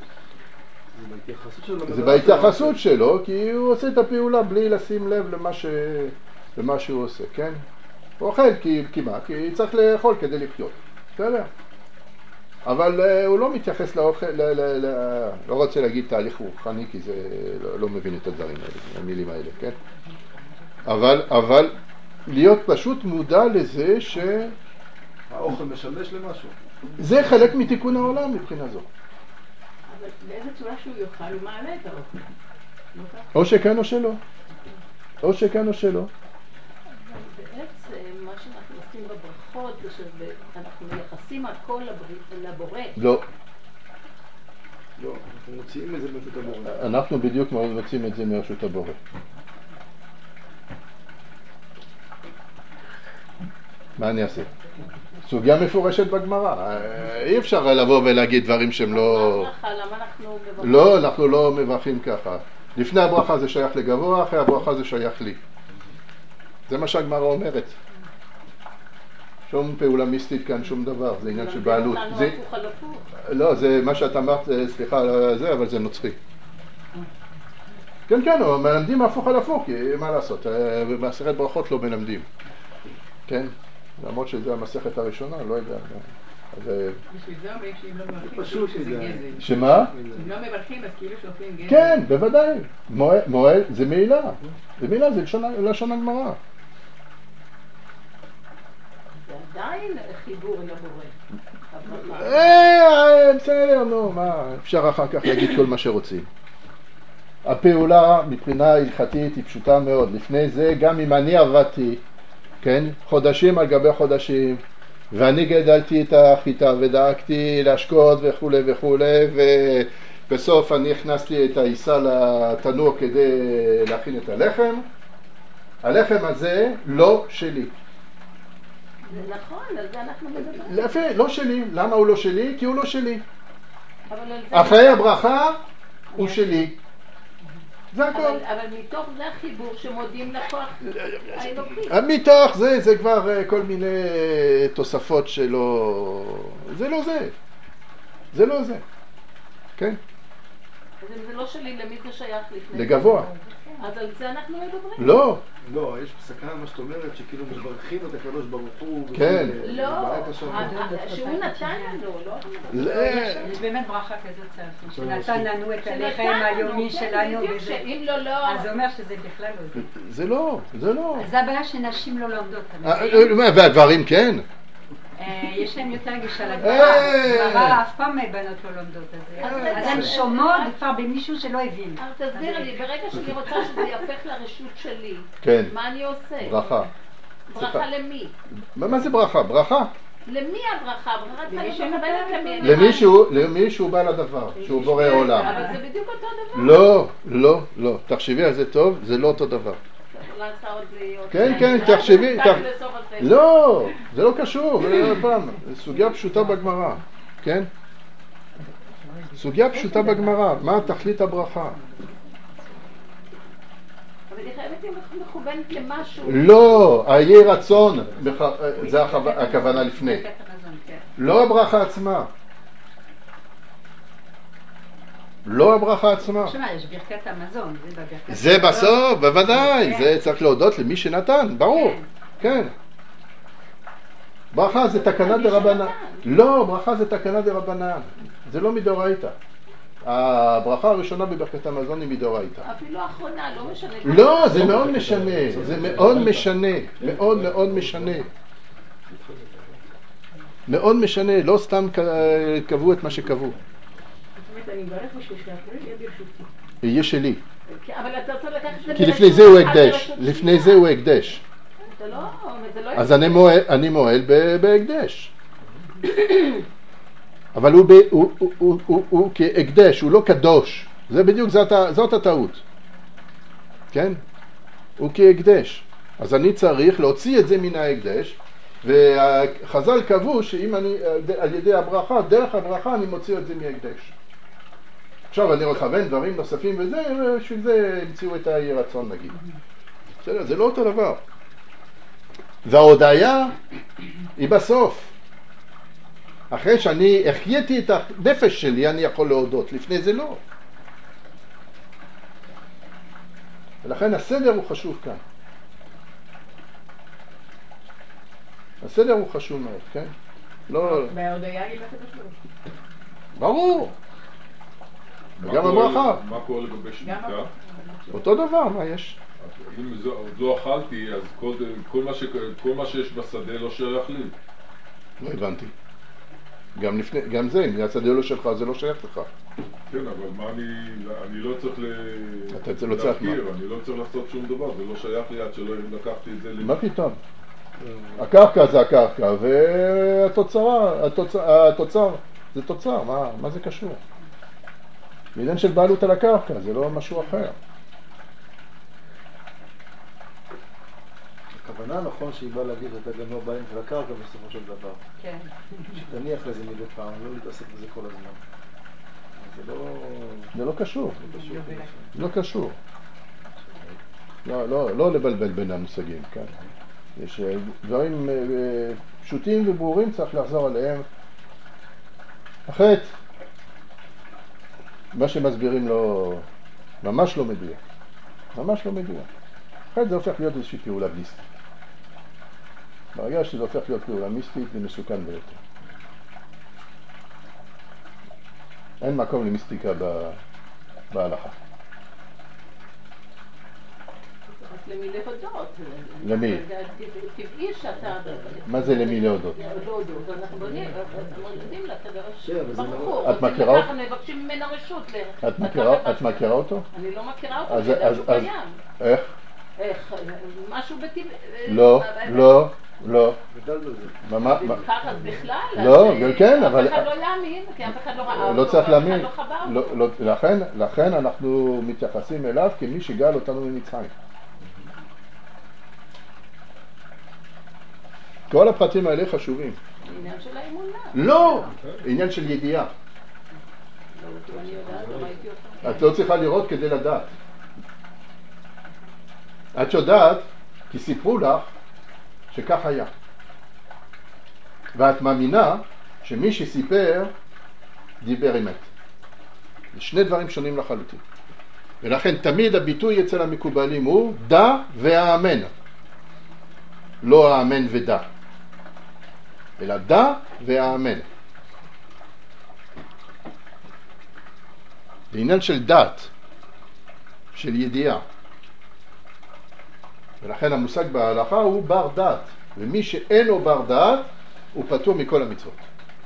זה בהתייחסות שלו, כי הוא עושה את הפעולה בלי לשים לב למה שהוא עושה, כן? הוא אוכל כי מה? כי צריך לאכול כדי לחיות, בסדר? אבל הוא לא מתייחס לאוכל, לא רוצה להגיד תהליך רוחני, כי זה לא מבין את הדברים האלה, המילים האלה, כן? אבל להיות פשוט מודע לזה האוכל משמש למשהו. זה חלק מתיקון העולם מבחינה זו. אבל באיזה צורה שהוא יאכל, הוא מעלה את האוכל. או שכן או שלא. או שכן או שלא. בעצם מה שאנחנו עושים בברכות זה שאנחנו מייחסים הכל לבורא. לא. לא, אנחנו מוציאים את זה מרשות הבורא. אנחנו בדיוק מוציאים את זה מרשות הבורא. מה אני אעשה? סוגיה מפורשת בגמרא, אי אפשר לבוא ולהגיד דברים שהם לא... למה אנחנו מברכים? לא, אנחנו לא מברכים ככה. לפני הברכה זה שייך לגבוה, אחרי הברכה זה שייך לי. זה מה שהגמרא אומרת. שום פעולה מיסטית כאן, שום דבר, זה עניין של בעלות. זה הפוך על הפוך. לא, זה מה שאת אמרת, סליחה על זה, אבל זה נוצרי. כן, כן, מלמדים הפוך על הפוך, כי מה לעשות, במסכת ברכות לא מלמדים. כן? למרות שזה המסכת הראשונה, לא יודע. בשביל זה אומרים שאם לא מברכים, פשוט שזה מדי. גזל. שמה? אם לא מברכים, אז כאילו שופים גזל. כן, בוודאי. מועל זה מעילה. זה מעילה, זה לשון הגמרא. זה עדיין חיבור אל הבורא. בסדר, נו, מה, אפשר אחר כך להגיד כל מה שרוצים. הפעולה מבחינה הלכתית היא פשוטה מאוד. לפני זה, גם אם אני עבדתי, כן, חודשים על גבי חודשים, ואני גדלתי את החיטה ודאגתי להשקות וכו' וכו', ובסוף אני הכנסתי את העיסה לתנור כדי להכין את הלחם. הלחם הזה לא שלי. זה נכון, על זה אנחנו מדברים. יפה, לא שלי. למה הוא לא שלי? כי הוא לא שלי. אבל על זה... אחרי הברכה הוא שלי. זה הכל. אבל מתוך זה החיבור שמודים לכוח האלוקי. מתוך זה כבר כל מיני תוספות שלא... זה לא זה. זה לא זה. כן? אז אם זה לא שלי, למי זה שייך לפני? לגבוה. אז על זה אנחנו מדברים? לא. לא, יש פסקה מה שאת אומרת, שכאילו מברכים את הקדוש ברוך הוא. כן. לא, שהוא נתן לנו, לא? יש באמת ברכה כזאת צרפית, שנתן לנו את הלחם היומי שלנו, שאם לא, לא. אז זה אומר שזה בכלל לא זה. זה לא, זה לא. אז זה הבעיה שנשים לא לומדות. והדברים כן. יש להם יותר גישה לגמרא, גמרא אף פעם בנות לא לומדות את זה. אז הן שומעות כבר במישהו שלא הבין. אז תסביר לי, ברגע שאני רוצה שזה יהפך לרשות שלי, מה אני עושה? ברכה. ברכה למי? מה זה ברכה? ברכה? למי הברכה? ברכה צריכה מכוונת למי שהוא בעל הדבר, שהוא בורא עולם. אבל זה בדיוק אותו דבר. לא, לא, לא. תחשבי על זה טוב, זה לא אותו דבר. כן, כן, תחשבי. לא, זה לא קשור, זה סוגיה פשוטה בגמרא, כן? סוגיה פשוטה בגמרא, מה תכלית הברכה? אבל היא חייבת להיות מכוונת למשהו. לא, היהי רצון, זה הכוונה לפני. לא הברכה עצמה. לא הברכה עצמה. שמה, יש ברכת המזון, זה בברכת המזון. זה בסוף, בוודאי, זה צריך להודות למי שנתן, ברור, כן. ברכה זה תקנה דרבנן. לא, ברכה זה תקנה דרבנן. זה לא מדאורייתא. הברכה הראשונה בברכת המזון היא מדאורייתא. אפילו האחרונה, לא משנה. לא, זה מאוד משנה, זה מאוד משנה, מאוד מאוד משנה. מאוד משנה, לא סתם קבעו את מה שקבעו. אני מברך בשביל שהפרי יהיה ברשותי. יהיה שלי. אבל אתה רוצה לקחת את זה... כי לפני זה הוא הקדש. לפני זה הוא הקדש. זה לא... אז אני מועל בהקדש. אבל הוא כהקדש, הוא לא קדוש. זה בדיוק, זאת הטעות. כן? הוא כהקדש. אז אני צריך להוציא את זה מן ההקדש, וחז"ל קבעו שאם אני, על ידי הברכה, דרך הברכה אני מוציא את זה מההקדש. עכשיו אני מכוון דברים נוספים וזה, בשביל זה המציאו את היהי רצון נגיד. בסדר, זה לא אותו דבר. וההודיה היא בסוף. אחרי שאני החייתי את הנפש שלי, אני יכול להודות. לפני זה לא. ולכן הסדר הוא חשוב כאן. הסדר הוא חשוב מאוד, כן? לא... בהודיה היא לקדוש ברוך הוא. ברור. וגם הברכה. מה קורה לגבי שמיטה? אותו דבר, מה יש? אם עוד לא אכלתי, אז כל מה שיש בשדה לא שייך לי. לא הבנתי. גם זה, אם השדה לא שלך, זה לא שייך לך. כן, אבל מה אני לא צריך להכיר, אני לא צריך לעשות שום דבר, זה לא שייך לי עד שלא לקחתי את זה לי. מה פתאום? הקרקע זה הקרקע, והתוצר זה תוצר, מה זה קשור? בעניין של בעלות על הקרקע, זה לא משהו אחר. הכוונה נכון שהיא באה להגיד שאתה גם לא בא עם הקרקע בסופו של דבר. כן. שתניח לזה מדי פעם, לא להתעסק בזה כל הזמן. זה לא קשור. לא קשור. לא לבלבל בין המושגים, כן? יש דברים פשוטים וברורים, צריך לחזור עליהם. אחרת, מה שמסבירים לו ממש לא מדויק. ממש לא מדויק. אחרת זה הופך להיות איזושהי פעולה מיסטית. ברגע שזה הופך להיות פעולה מיסטית, זה מסוכן ביותר. אין מקום למיסטיקה בהלכה. למי להודות. למי? טבעי שאתה... מה זה למי להודות? להודות. אנחנו מודים לקדוש ברוך הוא. את מכירה אותו? אנחנו מבקשים ממנה רשות. את מכירה אותו? אני לא מכירה אותו, כדאי שהוא קיים. איך? איך? משהו בטבעי... לא. גדל בזה. ככה אז בכלל? לא, כן, אבל... אף אחד לא יאמין, כי אף אחד לא ראה אותו. לא צריך להאמין. אף אחד לא חבר אותו. לכן אנחנו מתייחסים אליו כמי שגאל אותנו ממצרים. כל הפרטים האלה חשובים. עניין של האמונה. לא! עניין של ידיעה. אני יודעת, לא ראיתי אותו. את לא צריכה לראות כדי לדעת. את יודעת, כי סיפרו לך שכך היה. ואת מאמינה שמי שסיפר דיבר אמת. זה שני דברים שונים לחלוטין. ולכן תמיד הביטוי אצל המקובלים הוא דע והאמן. לא האמן ודע. אלא דע והאמן. זה עניין של דעת, של ידיעה. ולכן המושג בהלכה הוא בר דעת. ומי שאינו בר דעת הוא פטור מכל המצוות.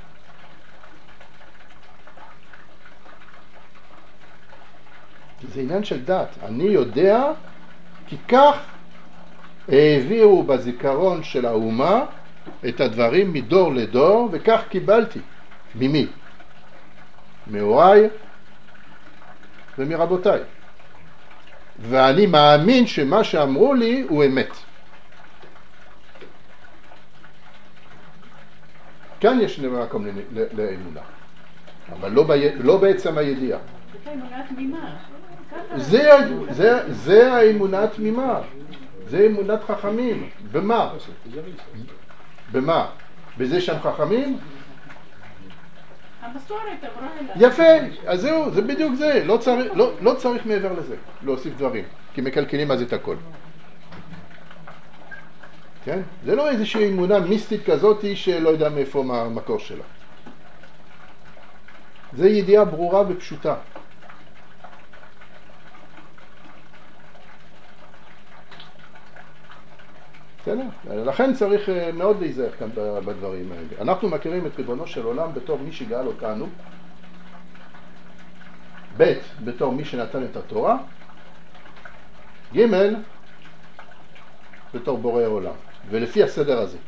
זה עניין של דעת. אני יודע כי כך העבירו בזיכרון של האומה את הדברים מדור לדור, וכך קיבלתי. ממי? מהוריי ומרבותיי. ואני מאמין שמה שאמרו לי הוא אמת. כאן יש מקום לאמונה, אבל לא בעצם הידיעה. זה אמונה תמימה. זה האמונה התמימה. זה אמונת חכמים. במה? במה? בזה שהם חכמים? המסורת עברה אליי. יפה, אז זהו, זה בדיוק זה. לא צריך מעבר לזה, להוסיף דברים, כי מקלקלים אז את הכל. כן? זה לא איזושהי אמונה מיסטית כזאת שלא יודע מאיפה המקור שלה. זה ידיעה ברורה ופשוטה. לכן צריך מאוד להיזהר כאן בדברים האלה. אנחנו מכירים את ריבונו של עולם בתור מי שגאל אותנו, ב' בתור מי שנתן את התורה, ג' בתור בורא עולם, ולפי הסדר הזה.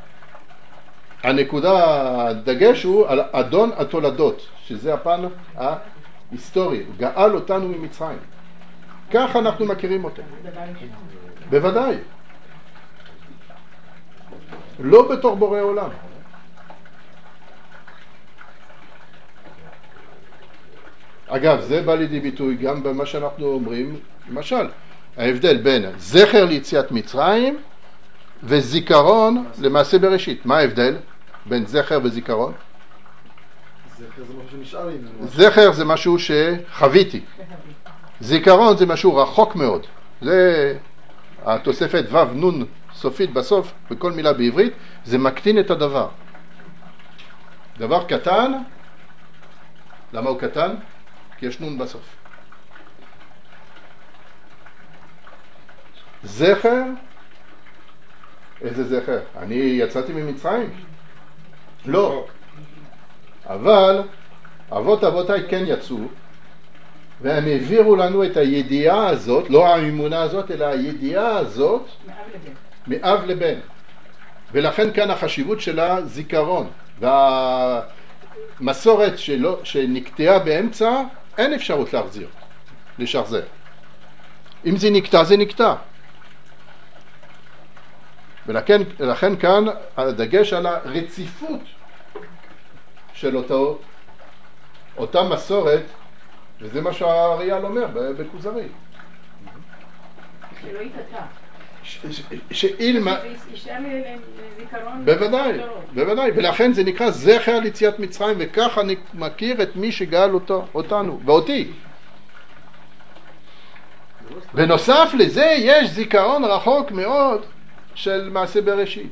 הדגש הוא על אדון התולדות, שזה הפן ההיסטורי, גאל אותנו ממצרים. כך אנחנו מכירים אותו. בוודאי. לא בתור בורא עולם. אגב, זה בא לידי ביטוי גם במה שאנחנו אומרים, למשל, ההבדל בין זכר ליציאת מצרים וזיכרון למעשה בראשית. מה ההבדל בין זכר וזיכרון? זכר זה משהו שנשאר לי. זכר זה משהו שחוויתי. זיכרון זה משהו רחוק מאוד. זה התוספת ו' נון סופית בסוף, בכל מילה בעברית, זה מקטין את הדבר. דבר קטן, למה הוא קטן? כי יש נון בסוף. זכר, איזה זכר? אני יצאתי ממצרים? לא. אבל אבות אבותיי כן יצאו, והם העבירו לנו את הידיעה הזאת, לא האמונה הזאת, אלא הידיעה הזאת, מאב לבן. ולכן כאן החשיבות של הזיכרון. והמסורת שנקטעה באמצע, אין אפשרות להחזיר, לשחזר. אם זה נקטע, זה נקטע. ולכן כאן הדגש על הרציפות של אותה מסורת, וזה מה שהאריאל אומר בכוזרי. שלא יתקע. שאילמה... יישאר לי זיכרון. בוודאי, ולכן זה נקרא זכר על יציאת מצרים, וככה אני מכיר את מי שגאל אותנו, ואותי. בנוסף לזה יש זיכרון רחוק מאוד של מעשה בראשית.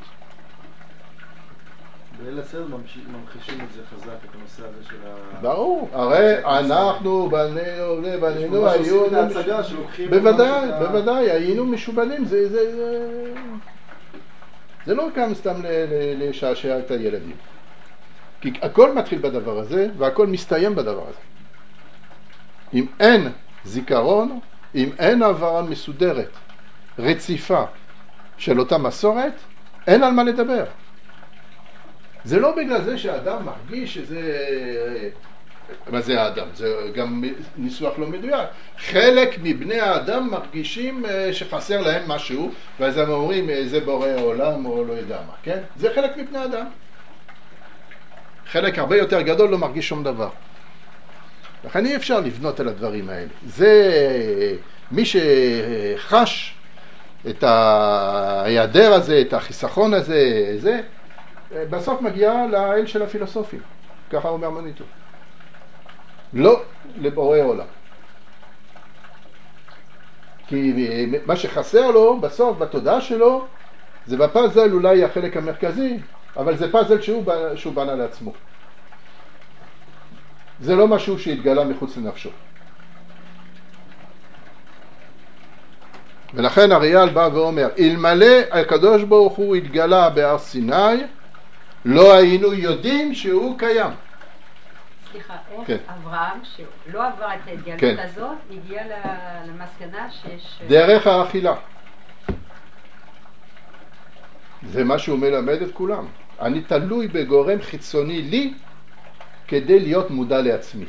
בליל הסדר ממחישים את זה חזק, את הנושא הזה של ברור, הרי אנחנו בנינו היו... בוודאי, היינו משובלים, זה לא קם סתם לשעשע את הילדים. כי הכל מתחיל בדבר הזה, והכל מסתיים בדבר הזה. אם אין זיכרון, אם אין העברה מסודרת, רציפה של אותה מסורת, אין על מה לדבר. זה לא בגלל זה שהאדם מרגיש שזה... מה זה האדם? זה גם ניסוח לא מדויק. חלק מבני האדם מרגישים שחסר להם משהו, ואז הם אומרים זה בורא העולם או לא יודע מה, כן? זה חלק מבני האדם. חלק הרבה יותר גדול לא מרגיש שום דבר. לכן אי אפשר לבנות על הדברים האלה. זה מי שחש את ההיעדר הזה, את החיסכון הזה, זה בסוף מגיע לאל של הפילוסופים. ככה אומר מניטו. לא לבורא עולם. כי מה שחסר לו בסוף בתודעה שלו זה בפאזל אולי החלק המרכזי, אבל זה פאזל שהוא בנה לעצמו. זה לא משהו שהתגלה מחוץ לנפשו. ולכן אריאל בא ואומר, אלמלא הקדוש ברוך הוא התגלה בהר סיני, לא היינו יודעים שהוא קיים. סליחה, איך כן. אברהם, שלא עבר את ההתגלות כן. הזאת, הגיע למסקנה שיש... דרך האכילה. זה מה שהוא מלמד את כולם. אני תלוי בגורם חיצוני לי, כדי להיות מודע לעצמי.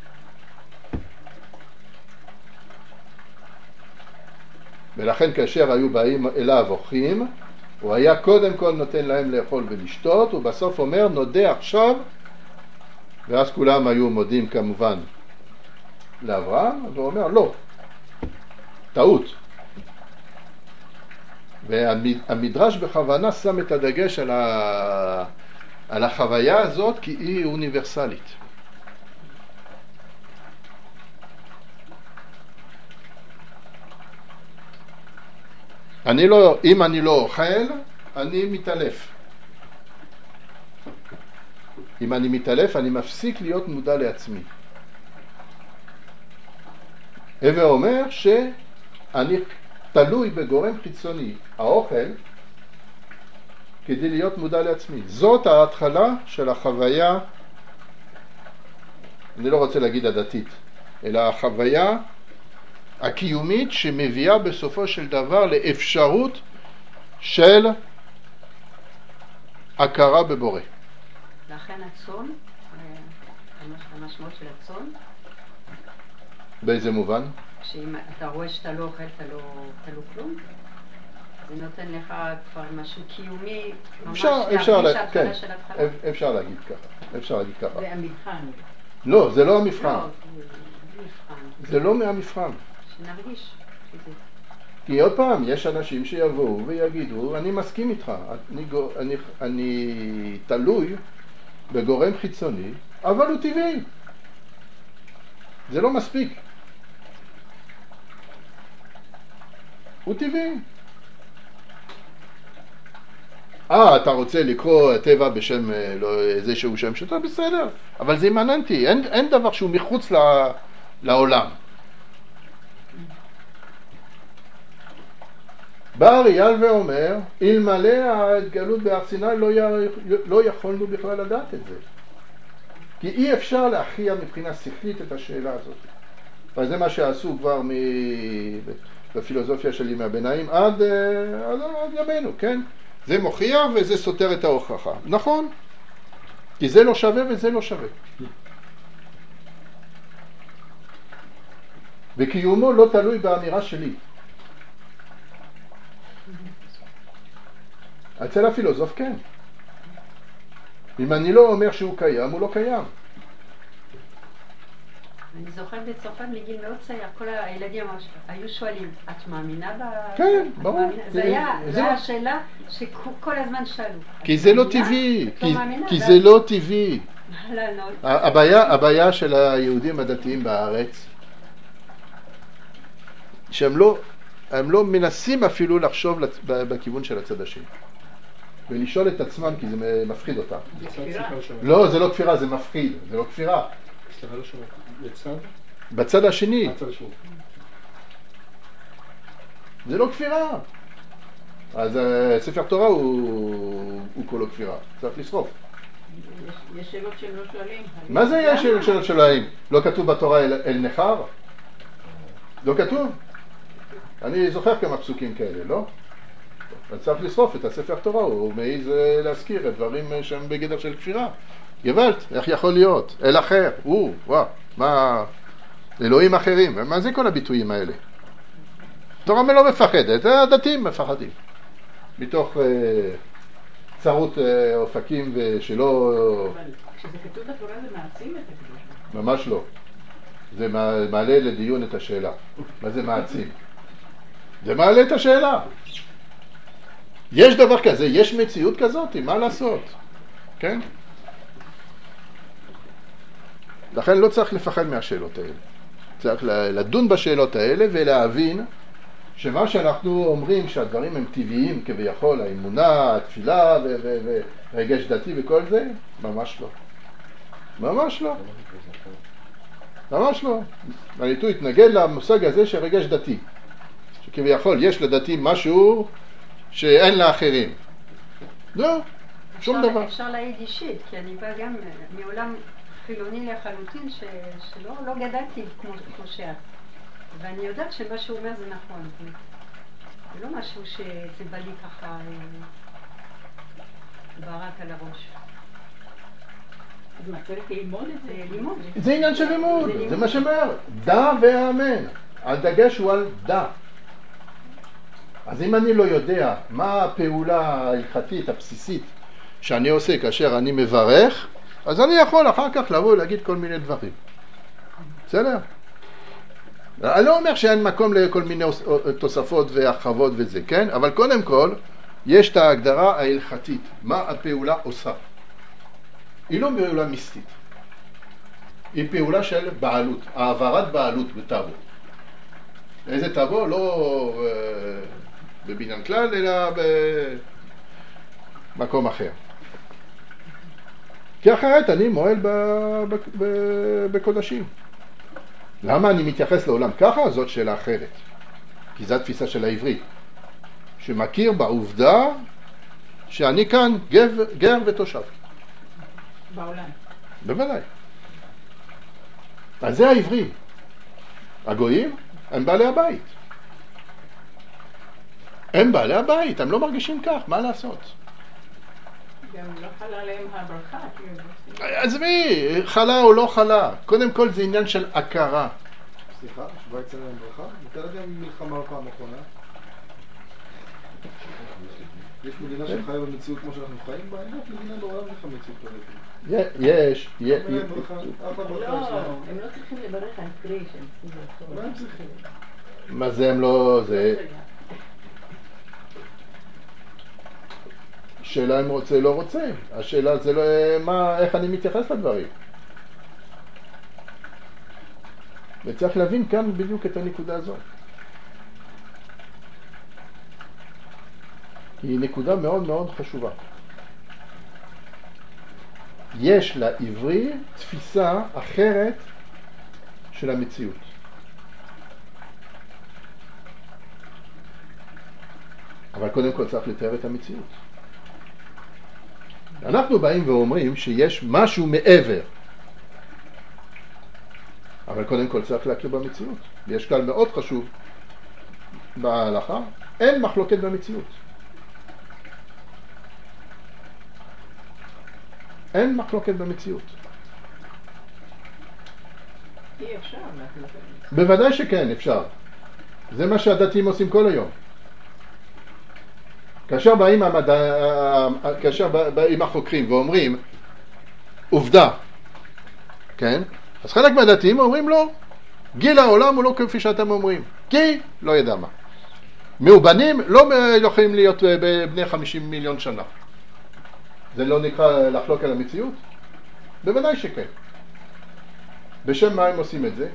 ולכן כאשר היו באים אליו אורחים, הוא היה קודם כל נותן להם לאכול ולשתות, ובסוף אומר נודה עכשיו, ואז כולם היו מודים כמובן לאברהם, והוא אומר לא, טעות. והמדרש בכוונה שם את הדגש על החוויה הזאת, כי היא אוניברסלית. אם אני לא אוכל, אני מתעלף. אם אני מתעלף, אני מפסיק להיות מודע לעצמי. הווה אומר שאני תלוי בגורם חיצוני, האוכל, כדי להיות מודע לעצמי. זאת ההתחלה של החוויה, אני לא רוצה להגיד הדתית, אלא החוויה הקיומית שמביאה בסופו של דבר לאפשרות של הכרה בבורא. לכן הצאן, המשמעות של הצאן, באיזה מובן? שאם אתה רואה שאתה לא אוכל, אתה לא כלום, זה נותן לך כבר משהו קיומי, ממש להרגיש ההתחלה של ההתחלה. אפשר להגיד ככה. זה המבחן. לא, זה לא המבחן. לא, זה מבחן. זה לא מהמבחן. שנרגיש. כי עוד פעם, יש אנשים שיבואו ויגידו, אני מסכים איתך, אני תלוי בגורם חיצוני, אבל הוא טבעי. זה לא מספיק. הוא טבעי. אתה רוצה לקרוא הטבע בשם, לא, איזשהו שם שאתה בסדר, אבל זה אימננטי, אין דבר שהוא מחוץ לעולם. בא אריאל ואומר, אלמלא ההתגלות בהר סיני לא יכולנו בכלל לדעת את זה. כי אי אפשר להכריע מבחינה שכלית את השאלה הזאת. וזה מה שעשו כבר בפילוסופיה של ימי הביניים עד ימינו, כן? זה מוכיח וזה סותר את ההוכחה. נכון? כי זה לא שווה וזה לא שווה. וקיומו לא תלוי באמירה שלי. אצל הפילוסוף כן. אם אני לא אומר שהוא קיים, הוא לא קיים. אני זוכרת בצרפת מגיל מאוד צעיר, כל הילדים היו שואלים, את מאמינה ב... כן, ברור. זה היה השאלה שכל הזמן שאלו. כי זה לא טבעי, כי זה לא טבעי. הבעיה של היהודים הדתיים בארץ, שהם לא מנסים אפילו לחשוב בכיוון של הצד השני. ולשאול את עצמם, כי זה מפחיד אותם. לא, זה לא כפירה, זה מפחיד, זה לא כפירה. סליחה, לא שומע. לצד? בצד השני. בצד השני. זה לא כפירה. אז ספר תורה הוא כולו כפירה. צריך לשרוף. יש שאלות שהם לא שואלים. מה זה יש שאלות שלהם? לא כתוב בתורה אל נחר? לא כתוב? אני זוכר כמה פסוקים כאלה, לא? אז צריך לשרוף את הספר תורה, הוא מעיז להזכיר את דברים שהם בגדר של כפירה. גוואלד, איך יכול להיות? אל אחר, וואו, מה... אלוהים אחרים, מה זה כל הביטויים האלה? תורה לא מפחדת, הדתיים מפחדים. מתוך צרות אופקים ושלא... אבל כשזה כתוב בתורה זה מעצים את הקדוש. ממש לא. זה מעלה לדיון את השאלה. מה זה מעצים? זה מעלה את השאלה. יש דבר כזה, יש מציאות כזאת, מה לעשות? כן? לכן לא צריך לפחד מהשאלות האלה. צריך לדון בשאלות האלה ולהבין שמה שאנחנו אומרים שהדברים הם טבעיים כביכול, האמונה, התפילה ורגש דתי וכל זה, ממש לא. ממש לא. ממש לא. אני התנגד למושג הזה של רגש דתי. שכביכול יש לדתי משהו שאין לאחרים. לא, שום דבר. אפשר להעיד אישית, כי אני באה גם מעולם חילוני לחלוטין שלא גדלתי כמו שאת. ואני יודעת שמה שהוא אומר זה נכון. זה לא משהו שזה בא לי ככה ברק על הראש. אז מה, צריך ללמוד את זה? ללמוד. זה עניין של לימוד, זה מה שאומר. דע ואמן. הדגש הוא על דע. אז אם אני לא יודע מה הפעולה ההלכתית הבסיסית שאני עושה כאשר אני מברך, אז אני יכול אחר כך לבוא ולהגיד כל מיני דברים. בסדר? אני לא אומר שאין מקום לכל מיני תוספות והרחבות וזה, כן? אבל קודם כל, יש את ההגדרה ההלכתית. מה הפעולה עושה? היא לא פעולה מיסטית. היא פעולה של בעלות, העברת בעלות בטאבו. איזה טאבו? לא בבניין כלל, אלא במקום אחר. כי אחרת אני מועל בקודשים. למה אני מתייחס לעולם ככה? זאת שאלה אחרת. כי זו התפיסה של העברי. שמכיר בעובדה שאני כאן גר ותושב. בעולם. בוודאי. אז זה העברי. הגויים הם בעלי הבית. הם בעלי הבית, הם לא מרגישים כך, מה לעשות? גם לא חלה עליהם הברכה. אז מי? חלה או לא חלה? קודם כל זה עניין של הכרה. סליחה, שבא יצא להם ברכה? מתי להם מלחמה פעם אחרונה? יש מדינה שחיה במציאות כמו שאנחנו חיים בה? אין אף מדינה בעולם לך מציאות כזאת. יש. לא, הם לא צריכים לברך על קרישן. מה הם צריכים? מה זה הם לא... זה... השאלה אם רוצה לא רוצה. השאלה זה לא... איך אני מתייחס לדברים. וצריך להבין כאן בדיוק את הנקודה הזאת. היא נקודה מאוד מאוד חשובה. יש לעברי תפיסה אחרת של המציאות. אבל קודם כל צריך לתאר את המציאות. אנחנו באים ואומרים שיש משהו מעבר. אבל קודם כל צריך להכיר במציאות. יש כלל מאוד חשוב בהלכה, אין מחלוקת במציאות. אין מחלוקת במציאות. אי אפשר להחלוקת. בוודאי שכן, אפשר. זה מה שהדתיים עושים כל היום. כאשר באים החוקרים ואומרים עובדה, כן? אז חלק מהדתיים אומרים לא, גיל העולם הוא לא כפי שאתם אומרים, כי לא ידע מה. מאובנים לא יכולים להיות בני 50 מיליון שנה. זה לא נקרא לחלוק על המציאות? בוודאי שכן. בשם מה הם עושים את זה?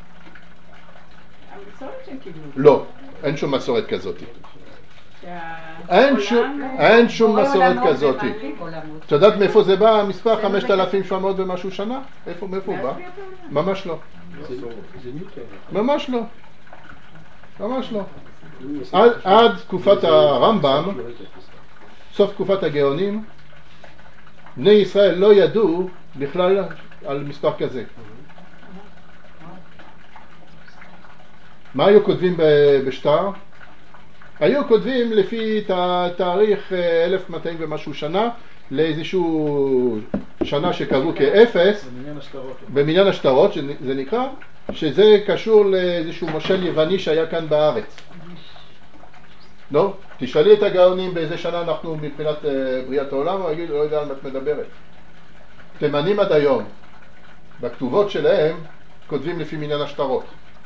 המסורת שהם קיבלו. לא, אין שום מסורת כזאת. אין שום מסורת כזאת. את יודעת מאיפה זה בא? המספר 5,700 ומשהו שנה? מאיפה הוא בא? ממש לא. ממש לא. ממש לא. עד תקופת הרמב"ם, סוף תקופת הגאונים, בני ישראל לא ידעו בכלל על מספר כזה. מה היו כותבים בשטר? היו כותבים לפי תאריך 1200 ומשהו שנה לאיזשהו שנה שקראו כאפס במניין השטרות, שזה נקרא, שזה קשור לאיזשהו מושל יווני שהיה כאן בארץ. לא? תשאלי את הגאונים באיזה שנה אנחנו מבחינת בריאת העולם, הוא יגיד, לא יודע על מה את מדברת. תימנים עד היום, בכתובות שלהם כותבים לפי מניין השטרות.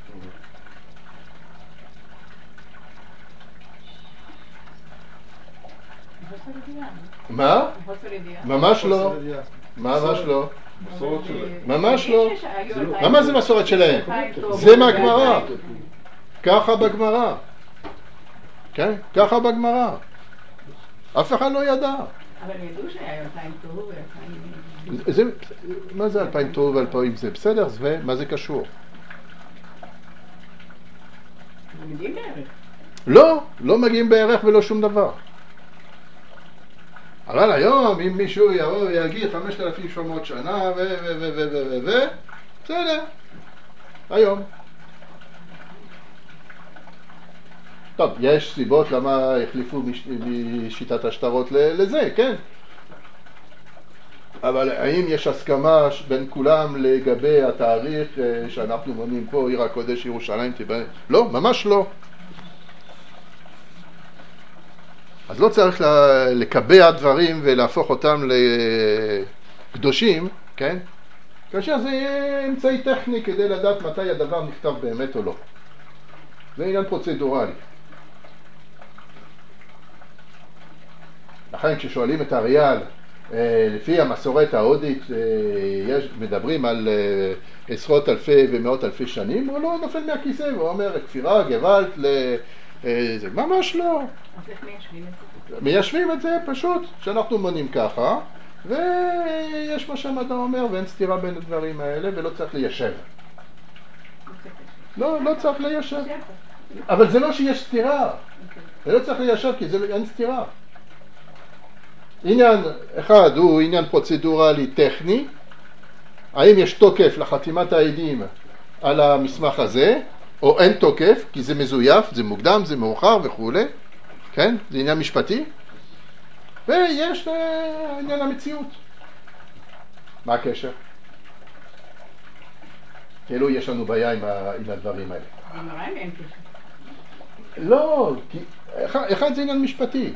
מה? ממש לא. ממש לא. ממש לא. מה זה מסורת שלהם? זה מהגמרא. ככה בגמרא. כן? ככה בגמרא. אף אחד לא ידע. אבל ידעו שהיה 2000 טוב ו-2000... מה זה 2000 טוב ו-2000 זה? בסדר, מה זה קשור? מגיעים בערך. לא, לא מגיעים בערך ולא שום דבר. אבל היום אם מישהו יבוא ויגיד 5,700 שנה בסדר, היום. טוב, יש סיבות למה החליפו משיטת השטרות לזה, כן? אבל האם יש הסכמה בין כולם לגבי התאריך שאנחנו מונים פה, עיר הקודש ירושלים תיבנה? לא, ממש לא. אז לא צריך לקבע דברים ולהפוך אותם לקדושים, כן? כאשר זה יהיה אמצעי טכני כדי לדעת מתי הדבר נכתב באמת או לא. זה עניין פרוצדורלי. לכן כששואלים את אריאל, לפי המסורת ההודית, מדברים על עשרות אלפי ומאות אלפי שנים, הוא לא נופל מהכיסא, הוא אומר כפירה, גוואלד, זה ממש לא. אז איך מיישבים את זה? מיישבים את זה פשוט, שאנחנו מונים ככה, ויש מה שהמדע אומר, ואין סתירה בין הדברים האלה, ולא צריך ליישב. לא צריך ליישב. אבל זה לא שיש סתירה. זה לא צריך ליישב, כי אין סתירה. עניין אחד הוא עניין פרוצדורלי טכני, האם יש תוקף לחתימת העדים על המסמך הזה, או אין תוקף, כי זה מזויף, זה מוקדם, זה מאוחר וכו'. כן? זה עניין משפטי. ויש עניין המציאות. מה הקשר? כאילו יש לנו בעיה עם הדברים האלה. במראה אין קשר. לא, כי אחד זה עניין משפטי.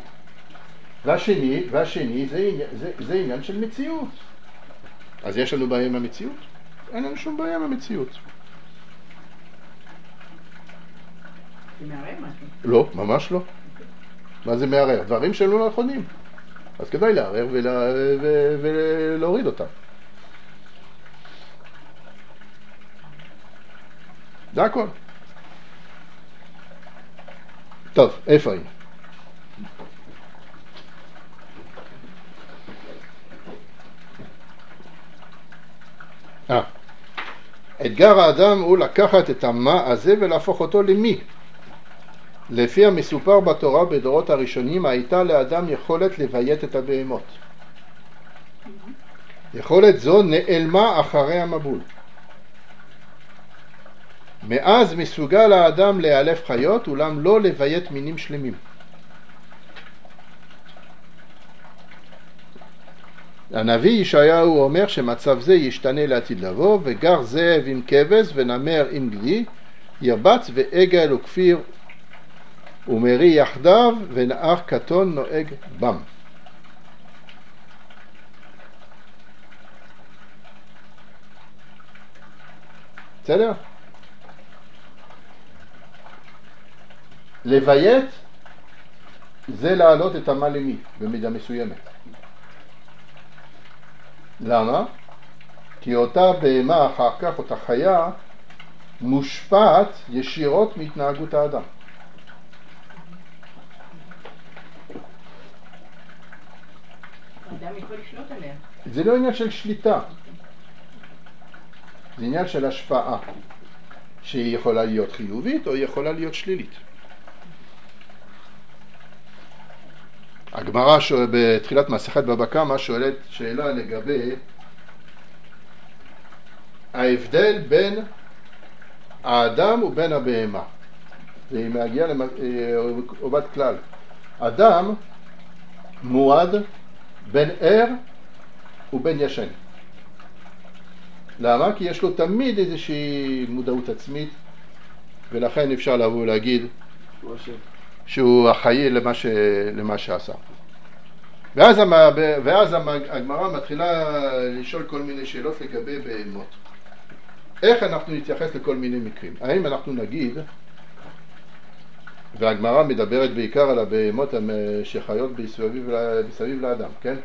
והשני זה עניין של מציאות. אז יש לנו בעיה עם המציאות? אין לנו שום בעיה עם המציאות. זה מערער משהו? לא, ממש לא. מה זה מערער? דברים שלנו לא נכונים. אז כדאי לערער ולהוריד אותם. זה הכל. טוב, איפה היא? אתגר האדם הוא לקחת את המה הזה ולהפוך אותו למי. לפי המסופר בתורה בדורות הראשונים הייתה לאדם יכולת לביית את הבהמות. יכולת זו נעלמה אחרי המבול. מאז מסוגל האדם להאלף חיות אולם לא לביית מינים שלמים. הנביא ישעיהו אומר שמצב זה ישתנה לעתיד לבוא, וגר זאב עם כבש ונמר עם גדי, ירבץ ועגל וכפיר ומרי יחדיו ונער קטון נוהג בם. בסדר? לביית זה להעלות את המה למי במידה מסוימת. למה? כי אותה בהמה אחר כך, אותה חיה, מושפעת ישירות מהתנהגות האדם. האדם יכול לשלוט עליה. זה לא עניין של שליטה, זה עניין של השפעה, שהיא יכולה להיות חיובית או היא יכולה להיות שלילית. הגמרא בתחילת מסכת בבא קמא שואלת שאלה לגבי ההבדל בין האדם ובין הבהמה. והיא מגיעה לעובד כלל. אדם מועד בין ער ובין ישן. למה? כי יש לו תמיד איזושהי מודעות עצמית, ולכן אפשר לבוא ולהגיד שהוא אחראי למה שעשה. ואז הגמרא מתחילה לשאול כל מיני שאלות לגבי בהמות. איך אנחנו נתייחס לכל מיני מקרים? האם אנחנו נגיד, והגמרא מדברת בעיקר על הבהמות שחיות בסביב לאדם, כן?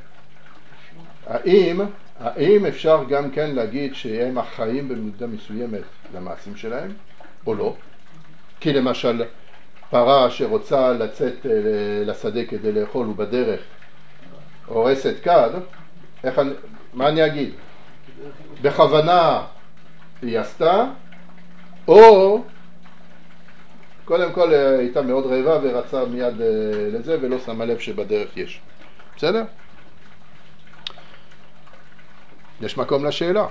האם אפשר גם כן להגיד שהם אחראים במידה מסוימת למעשים שלהם, או לא? כי למשל פרה שרוצה לצאת לשדה כדי לאכול ובדרך הורסת כד, מה אני אגיד? בכוונה היא עשתה, או קודם כל הייתה מאוד רעבה ורצה מיד לזה ולא שמה לב שבדרך יש. בסדר? יש מקום לשאלה.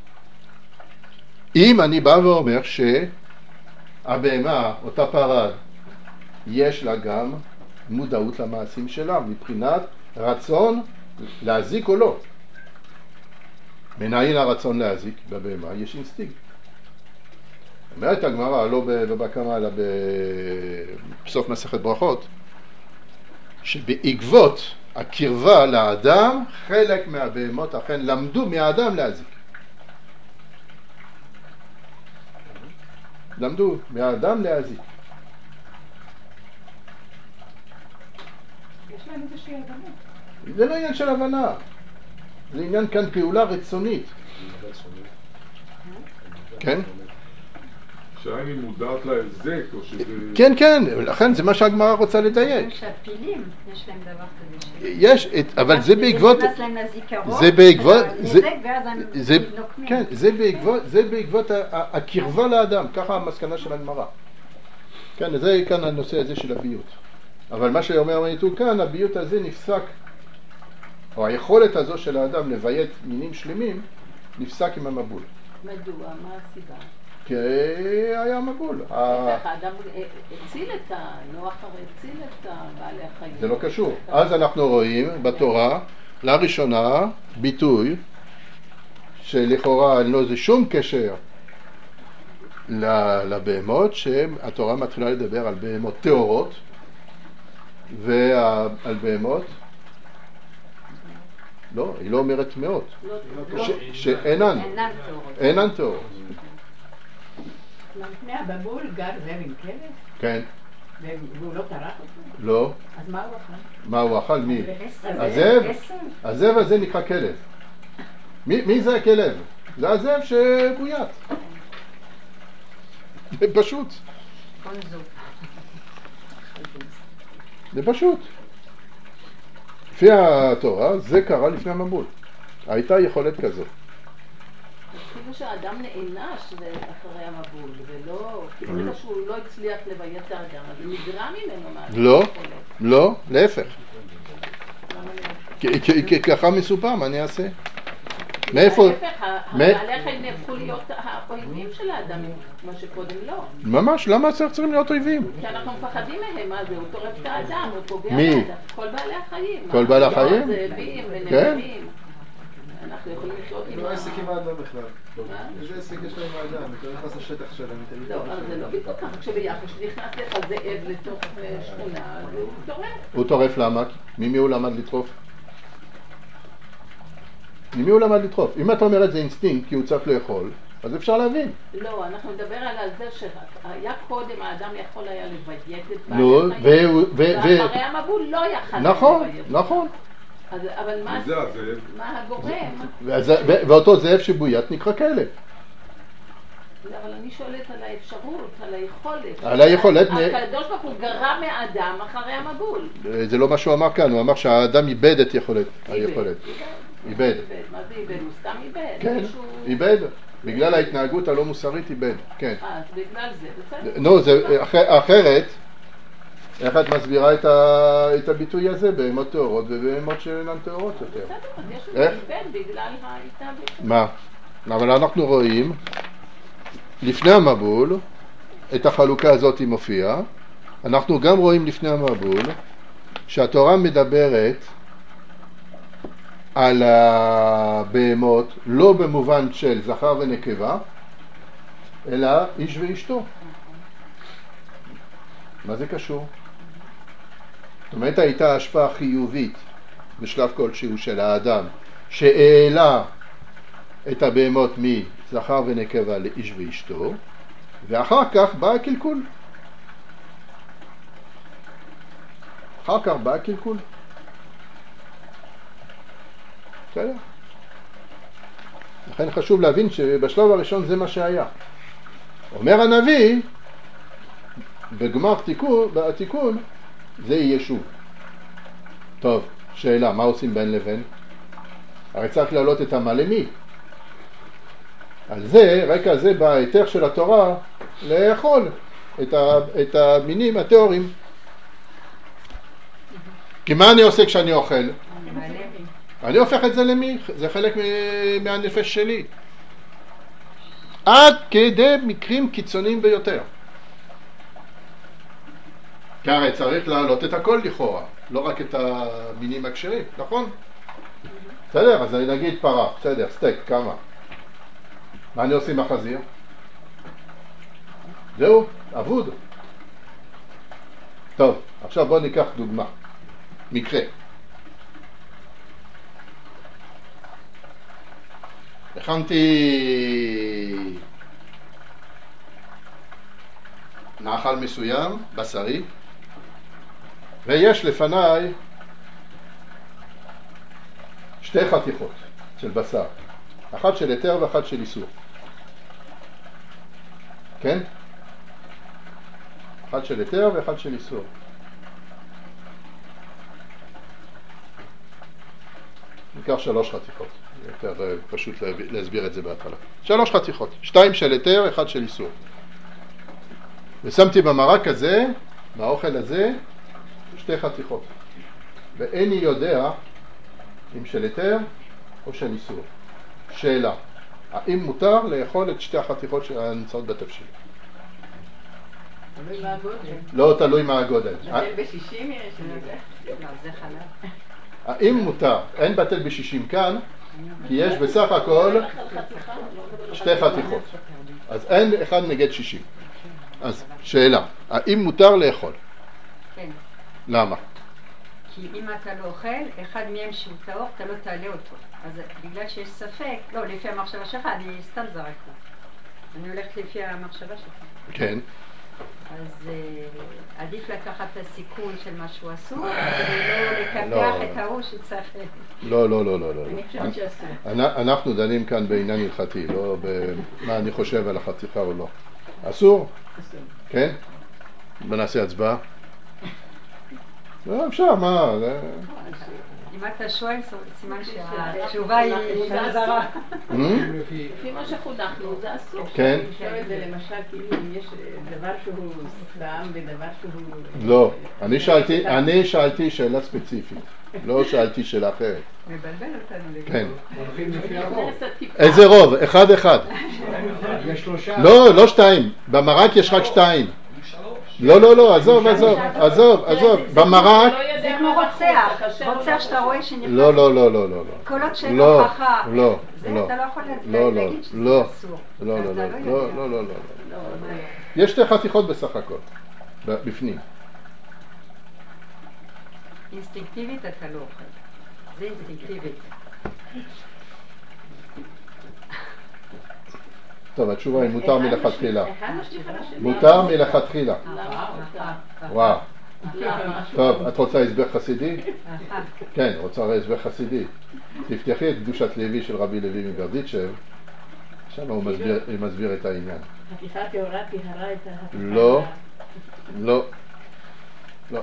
אם אני בא ואומר שהבהמה, אותה פרה, יש לה גם מודעות למעשים שלה מבחינת רצון להזיק או לא. מנין הרצון להזיק? בבהמה יש אינסטינקט. אומרת הגמרא, לא בבא קמא אלא בסוף מסכת ברכות, שבעקבות הקרבה לאדם חלק מהבהמות אכן למדו מהאדם להזיק. למדו מהאדם להזיק. יש להם איזושהי הבנה. זה לא עניין של הבנה, זה עניין כאן פעולה רצונית. כן? שאני מודעת להזק או שזה... כן, כן, לכן זה מה שהגמרא רוצה לדייק. שהפילים, יש להם דבר כזה. יש, אבל זה בעקבות... נכנס להם לזיכרון, זה בעקבות... לזק, ואז הם נוקמים. כן, זה בעקבות הקרבה לאדם, ככה המסקנה של הגמרא. כן, זה כאן הנושא הזה של הביות. אבל מה שאומר מניתו כאן, הביות הזה נפסק, או היכולת הזו של האדם לביית מינים שלמים, נפסק עם המבול. מדוע? מה הסיבה? כי היה מבול. האדם הציל נוח הרי הציל את בעלי החיים. זה לא קשור. אז אנחנו רואים בתורה לראשונה ביטוי שלכאורה אין לו שום קשר לבהמות, שהתורה מתחילה לדבר על בהמות טהורות ועל בהמות, לא, היא לא אומרת טמאות, שאינן טהורות. לפני הבבול גר זאב עם כלב? כן. והוא לא טרח אותו? לא. אז מה הוא אכל? מה הוא אכל? מי? הזאב? הזאב הזה נקרא כלב. מי זה הכלב? זה הזאב שבוית. זה פשוט. זה פשוט. לפי התורה זה קרה לפני המבול. הייתה יכולת כזאת. כאילו שהאדם נענש אחרי המבול, ולא, כאילו בגלל שהוא לא הצליח לביית האדם, אז הוא נגרע ממנו מה? לא, לא, להפך. כי ככה מסופר, מה אני אעשה? מאיפה? להפך, בעלי חיים נהפכו להיות האויבים של האדם, מה שקודם לא. ממש, למה צריכים להיות אויבים? כי אנחנו מפחדים מהם, מה זה? הוא טורף את האדם, הוא פוגע מי? באדם. כל בעלי החיים. כל בעלי החיים? זאבים ונמלים. אנחנו יכולים לחיות עם לא עסק עם האדם בכלל. מה? איזה עסק יש להם האדם? אתה לא נכנס לשטח שלהם, אתה לא, אבל זה לא בדיוק ככה. כשביחד שנכנס לך זאב לתוך שכונה, הוא טורף. הוא טורף למה? ממי הוא למד לטרוף? ממי הוא למד לטרוף? אם אתה אומר את זה אינסטינקט כי הוא צריך לאכול, אז אפשר להבין. לא, אנחנו נדבר על זה שהיה קודם, האדם יכול היה לביית את נו, ואחרי המבול לא יכל נכון, לביית. נכון. אבל וזה הזאב. מה הגורם? ואותו זאב שבוית נקרא כלב. אבל אני שואלת על האפשרות, על היכולת. על היכולת. הקדוש ברוך הוא גרם מאדם אחרי המבול. זה לא מה שהוא אמר כאן, הוא אמר שהאדם איבד את היכולת. איבד. מה זה איבד? הוא סתם איבד? כן, איבד. בגלל ההתנהגות הלא מוסרית איבד, כן. אז בגלל זה, בסדר. נו, זה אחרת, איך את מסבירה את הביטוי הזה בהמות טהורות ובהמות שאינן טהורות יותר? בסדר, אז יש לזה איבד בגלל ההתנהגות. מה? אבל אנחנו רואים, לפני המבול, את החלוקה הזאת היא מופיעה, אנחנו גם רואים לפני המבול, שהתורה מדברת על הבהמות, לא במובן של זכר ונקבה, אלא איש ואשתו. מה זה קשור? זאת אומרת, הייתה השפעה חיובית בשלב כלשהו של האדם, שהעלה את הבהמות מזכר ונקבה לאיש ואשתו, ואחר כך בא הקלקול. אחר כך בא הקלקול. בסדר? לכן חשוב להבין שבשלב הראשון זה מה שהיה. אומר הנביא, בגמר התיקון, זה יהיה שוב. טוב, שאלה, מה עושים בין לבין? הרי צריך להעלות את המה למי? על זה, רקע זה בהיתר של התורה, לאכול את המינים התיאוריים. כי מה אני עושה כשאני אוכל? אני הופך את זה למי? זה חלק מהנפש שלי. עד כדי מקרים קיצוניים ביותר. כי הרי צריך להעלות את הכל לכאורה, לא רק את המינים הכשרים, נכון? בסדר, אז אני נגיד פרה, בסדר, סטייק, כמה? מה אני עושה עם החזיר? זהו, אבוד. טוב, עכשיו בואו ניקח דוגמה, מקרה. הכנתי מאכל מסוים, בשרי, ויש לפניי שתי חתיכות של בשר, אחת של היתר ואחת של איסור. כן? אחת של היתר ואחת של איסור. ניקח 3 חתיכות, יותר פשוט להסביר את זה בהתחלה. 3 חתיכות, 2 של היתר, 1 של איסור. ושמתי במרק הזה, באוכל הזה, 2 חתיכות. ואיני יודע אם של היתר או של איסור. שאלה, האם מותר לאכול את 2 החתיכות שנמצאות בתבשיל? תלוי מה הגודל. לא תלוי מה הגודל. בטל ב-60 יש לזה. לא, זה חלב. האם מותר? אין בטל ב-60 כאן, כי יש בסך הכל 2 חתיכות. אז אין 1 נגד 60. אז שאלה, האם מותר לאכול? כן. למה? כי אם אתה לא אוכל, אחד מהם שהוא טהור, אתה לא תעלה אותו. אז בגלל שיש ספק, לא, לפי המחשבה שלך, אני סתם זרקת. אני הולכת לפי המחשבה שלך. כן. אז עדיף לקחת את הסיכון של משהו אסור, ולא לקפח את ההוא שצריך... לא, לא, לא, לא, לא. אני חושבת שאסור. אנחנו דנים כאן בעניין הלכתי, לא במה אני חושב על החתיכה או לא. אסור? אסור. כן? בוא נעשה הצבעה. לא, אפשר, מה? אם אתה שואל, סימן שהתשובה היא חזרה. לפי מה שחונכנו זה אסור. כן. אני חושבת זה למשל כאילו אם יש דבר שהוא סתם ודבר שהוא... לא, אני שאלתי שאלה ספציפית, לא שאלתי שאלה אחרת. מבלבל אותנו לגמרי. כן. הולכים לפי הרוב. איזה רוב? 1-1. יש 3. לא, לא 2. במרק יש רק 2. לא, לא, לא, עזוב, עזוב, עזוב, עזוב. במרק... זה כמו רוצח שאתה רואה שנכנס... לא, לא, לא, לא, לא. כל עוד שאין הוכחה. לא, זה לא. אתה לא יכול לא, להגיד שזה לא, אסור. לא, לא, אתה לא, יודע. לא, לא, לא. יש שתי חתיכות בסך הכל, בפנים. אינסטינקטיבית אתה לא אוכל. זה אינסטינקטיבית. טוב, התשובה היא מותר מלכתחילה. מותר מלכתחילה. וואו. טוב, את רוצה הסבר חסידי? כן, רוצה הסבר חסידי. תפתחי את קדושת לוי של רבי לוי מברדיצ'ב, שם הוא מסביר את העניין. חתיכה טהורה טהרה את החתיכה. לא, לא, לא.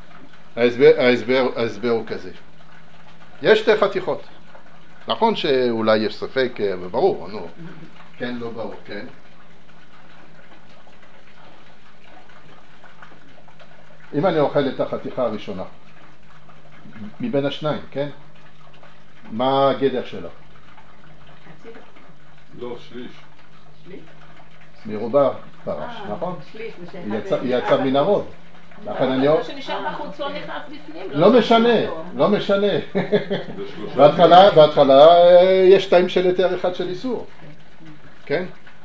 ההסבר הוא כזה. יש שתי חתיכות. נכון שאולי יש ספק, וברור, נו. כן, לא ברור, כן. אם אני אוכל את החתיכה הראשונה, מבין השניים, כן? מה הגדר שלה? לא, שליש. מרובה פרש, נכון? שליש, היא יצאה מן הרוב. לכן אני... זה שנשאר בחוץ לא נכנס בפנים. לא משנה, לא משנה. בהתחלה יש שתיים של היתר אחד של איסור. כן?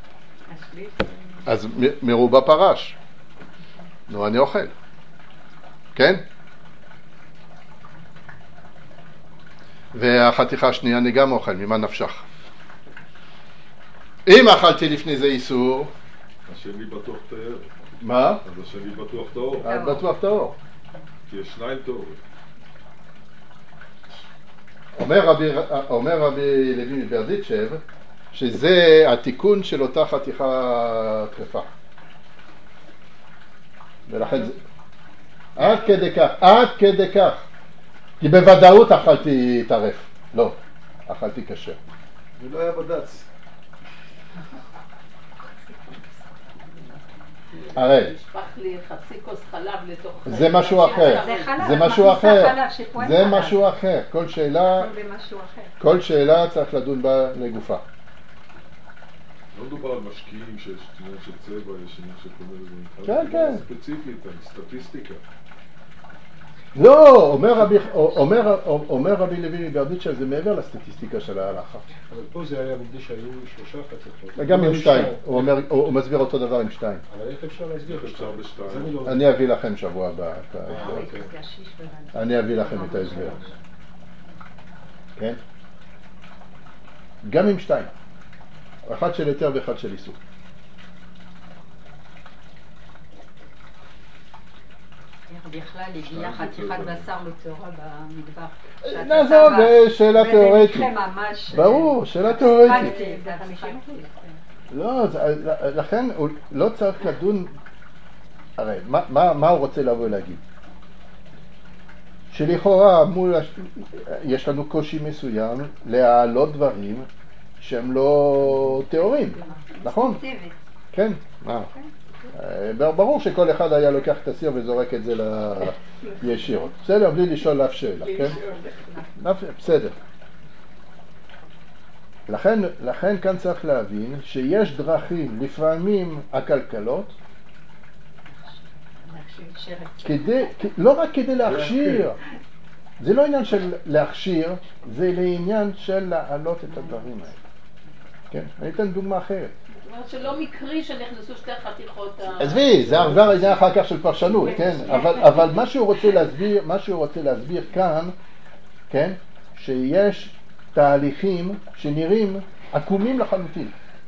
אז מרובה פרש. נו, אני אוכל. כן? והחתיכה השנייה אני גם אוכל, ממה נפשך? אם אכלתי לפני זה איסור... השני בטוח טהור. מה? אז השני בטוח טהור. בטוח טהור. כי יש שניים טהורים. אומר רבי לוי מברדיצ'ב שזה התיקון של אותה חתיכה טרפה. ולכן זה... עד כדי כך. כי בוודאות אכלתי טרף. לא, אכלתי כשר. ולא היה בד"ץ. הרי נשפך לי חצי כוס חלב לתוך... זה משהו אחר. זה משהו אחר. זה משהו אחר. כל שאלה צריך לדון בה לגופה. לא מדובר על משקיעים שיש עניין של צבע, יש עניין של כל מיני... כן, כן. ספציפית, על סטטיסטיקה. לא, אומר רבי לוי מברדיצ'ב זה מעבר לסטטיסטיקה של ההלכה. אבל פה זה היה מפני שהיו 3 חתיכות. גם עם 2, הוא מסביר אותו דבר עם 2. אבל איך אפשר להסביר? אפשר בשתיים. אני אביא לכם שבוע הבא את ההסבר. אני אביא לכם את ההסבר. כן? גם עם 2. אחד של היתר ואחד של איסור. בכלל הגיעה חתיכת בשר לא טהורה במטבח. נעזוב, שאלה תיאורטית. ברור, שאלה תיאורטית. לא, לכן הוא לא צריך לדון... הרי, מה הוא רוצה לבוא להגיד? שלכאורה יש לנו קושי מסוים להעלות דברים שהם לא תיאוריים, נכון? כן, מה? ברור שכל אחד היה לוקח את הסיר וזורק את זה לישירות. בסדר, בלי לשאול אף שאלה, כן? בסדר. לכן כאן צריך להבין שיש דרכים, לפעמים הכלכלות, לא רק כדי להכשיר, זה לא עניין של להכשיר, זה לעניין של להעלות את הדברים האלה. כן? אני אתן דוגמה אחרת. זאת אומרת שלא מקרי שנכנסו 2 חתיכות... עזבי, זה עבר עניין אחר כך של פרשנות, כן? אבל מה שהוא רוצה להסביר כאן, כן? שיש תהליכים שנראים עקומים לחלוטין.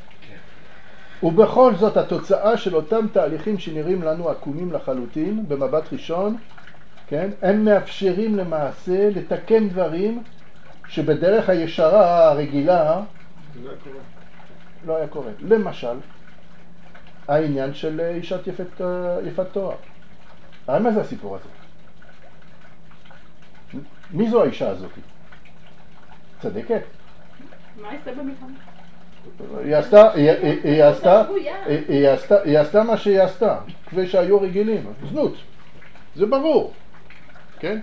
ובכל זאת התוצאה של אותם תהליכים שנראים לנו עקומים לחלוטין, במבט ראשון, כן? הם מאפשרים למעשה לתקן דברים שבדרך הישרה הרגילה לא היה קורה. למשל, העניין של אישת יפת תואר. הרי מה זה הסיפור הזה? מי זו האישה הזאת? צדקת? מה עשתה במלחמה? היא עשתה מה שהיא עשתה, כפי שהיו רגילים, זנות, זה ברור, כן?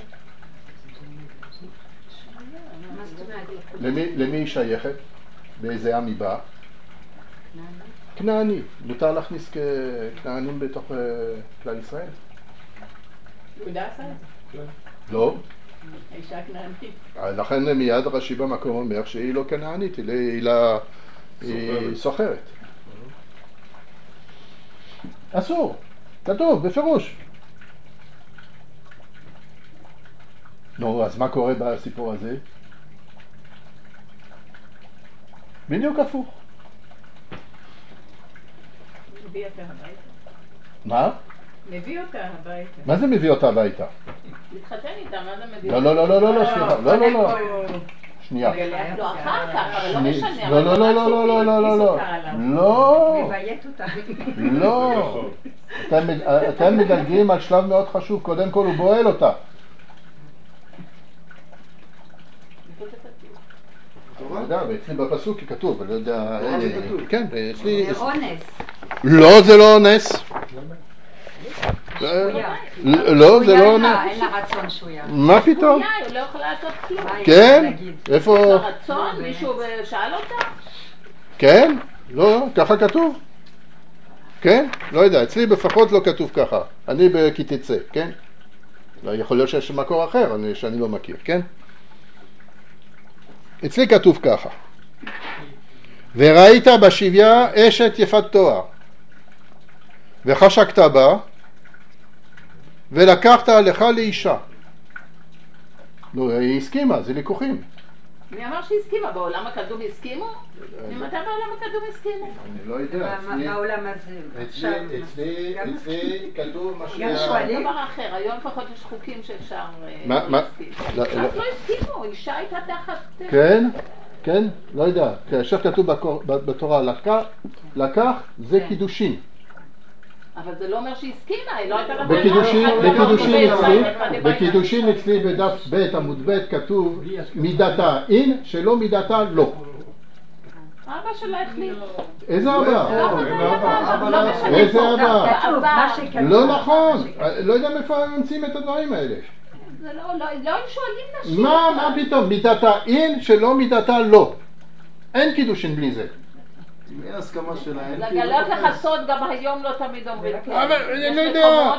למי היא שייכת? באיזה עם היא באה? כנעני. מותר להכניס כנענים בתוך כלל ישראל? יהודה עשה את זה? לא. האישה הכנענית. לכן מיד רש"י במקום אומר שהיא לא כנענית, היא סוחרת. אסור, כתוב, בפירוש. נו, אז מה קורה בסיפור הזה? בדיוק הפוך. מביא אותה הביתה. מה? מביא אותה הביתה. מה זה מביא אותה הביתה? להתחתן איתה, מה זה מביא? לא, סליחה, לא. שנייה. לא, אחר כך, אבל לא משנה. לא. מביית אותה. לא. אתם מדלגים על שלב מאוד חשוב, קודם כל הוא בועל אותה. אני יודע, אצלי בפסוק כתוב, אני לא יודע, כן, אצלי... זה אונס. לא, זה לא אונס. לא, זה לא אונס. אין לה רצון שויה. מה פתאום? הוא לא יכולה לעשות כלום. כן? איפה? רצון? מישהו שאל אותה? כן? לא, ככה כתוב. כן? לא יודע, אצלי לפחות לא כתוב ככה. אני בקיטצה, כן? יכול להיות שיש מקור אחר שאני לא מכיר, כן? אצלי כתוב ככה. וראית בשביה אשת יפת תואר, וחשקת בה, ולקחת לך לאישה. לא, היא הסכימה, זה לקוחים. מי אמר שהיא הסכימה? בעולם הקדום הסכימו? ממתי בעולם הקדום הסכימו? אני לא יודע. בעולם הזה. אצלי כתוב מה גם שואלים. דבר אחר, היום לפחות יש חוקים שאפשר להסכים. לא הסכימו, אישה הייתה תחת... כן, לא יודע. כאשר כתוב בתורה לקח, זה קידושין. אבל זה לא אומר שהיא הסכימה, היא לא הייתה... בקידושין אצלי בדף ב' עמוד ב' כתוב מידתה אין שלא מידתה לא. אבא שלה החליט. איזה אבא? איזה אבא? לא נכון, לא יודע מאיפה ממציאים את הדברים האלה. לא הם שואלים נשים. מה פתאום? מידתה אין שלא מידתה לא. אין קידושין בלי זה. אם אין הסכמה שלהם... לגלות לך סוד גם היום לא תמיד אומרים. אבל אני לא יודע.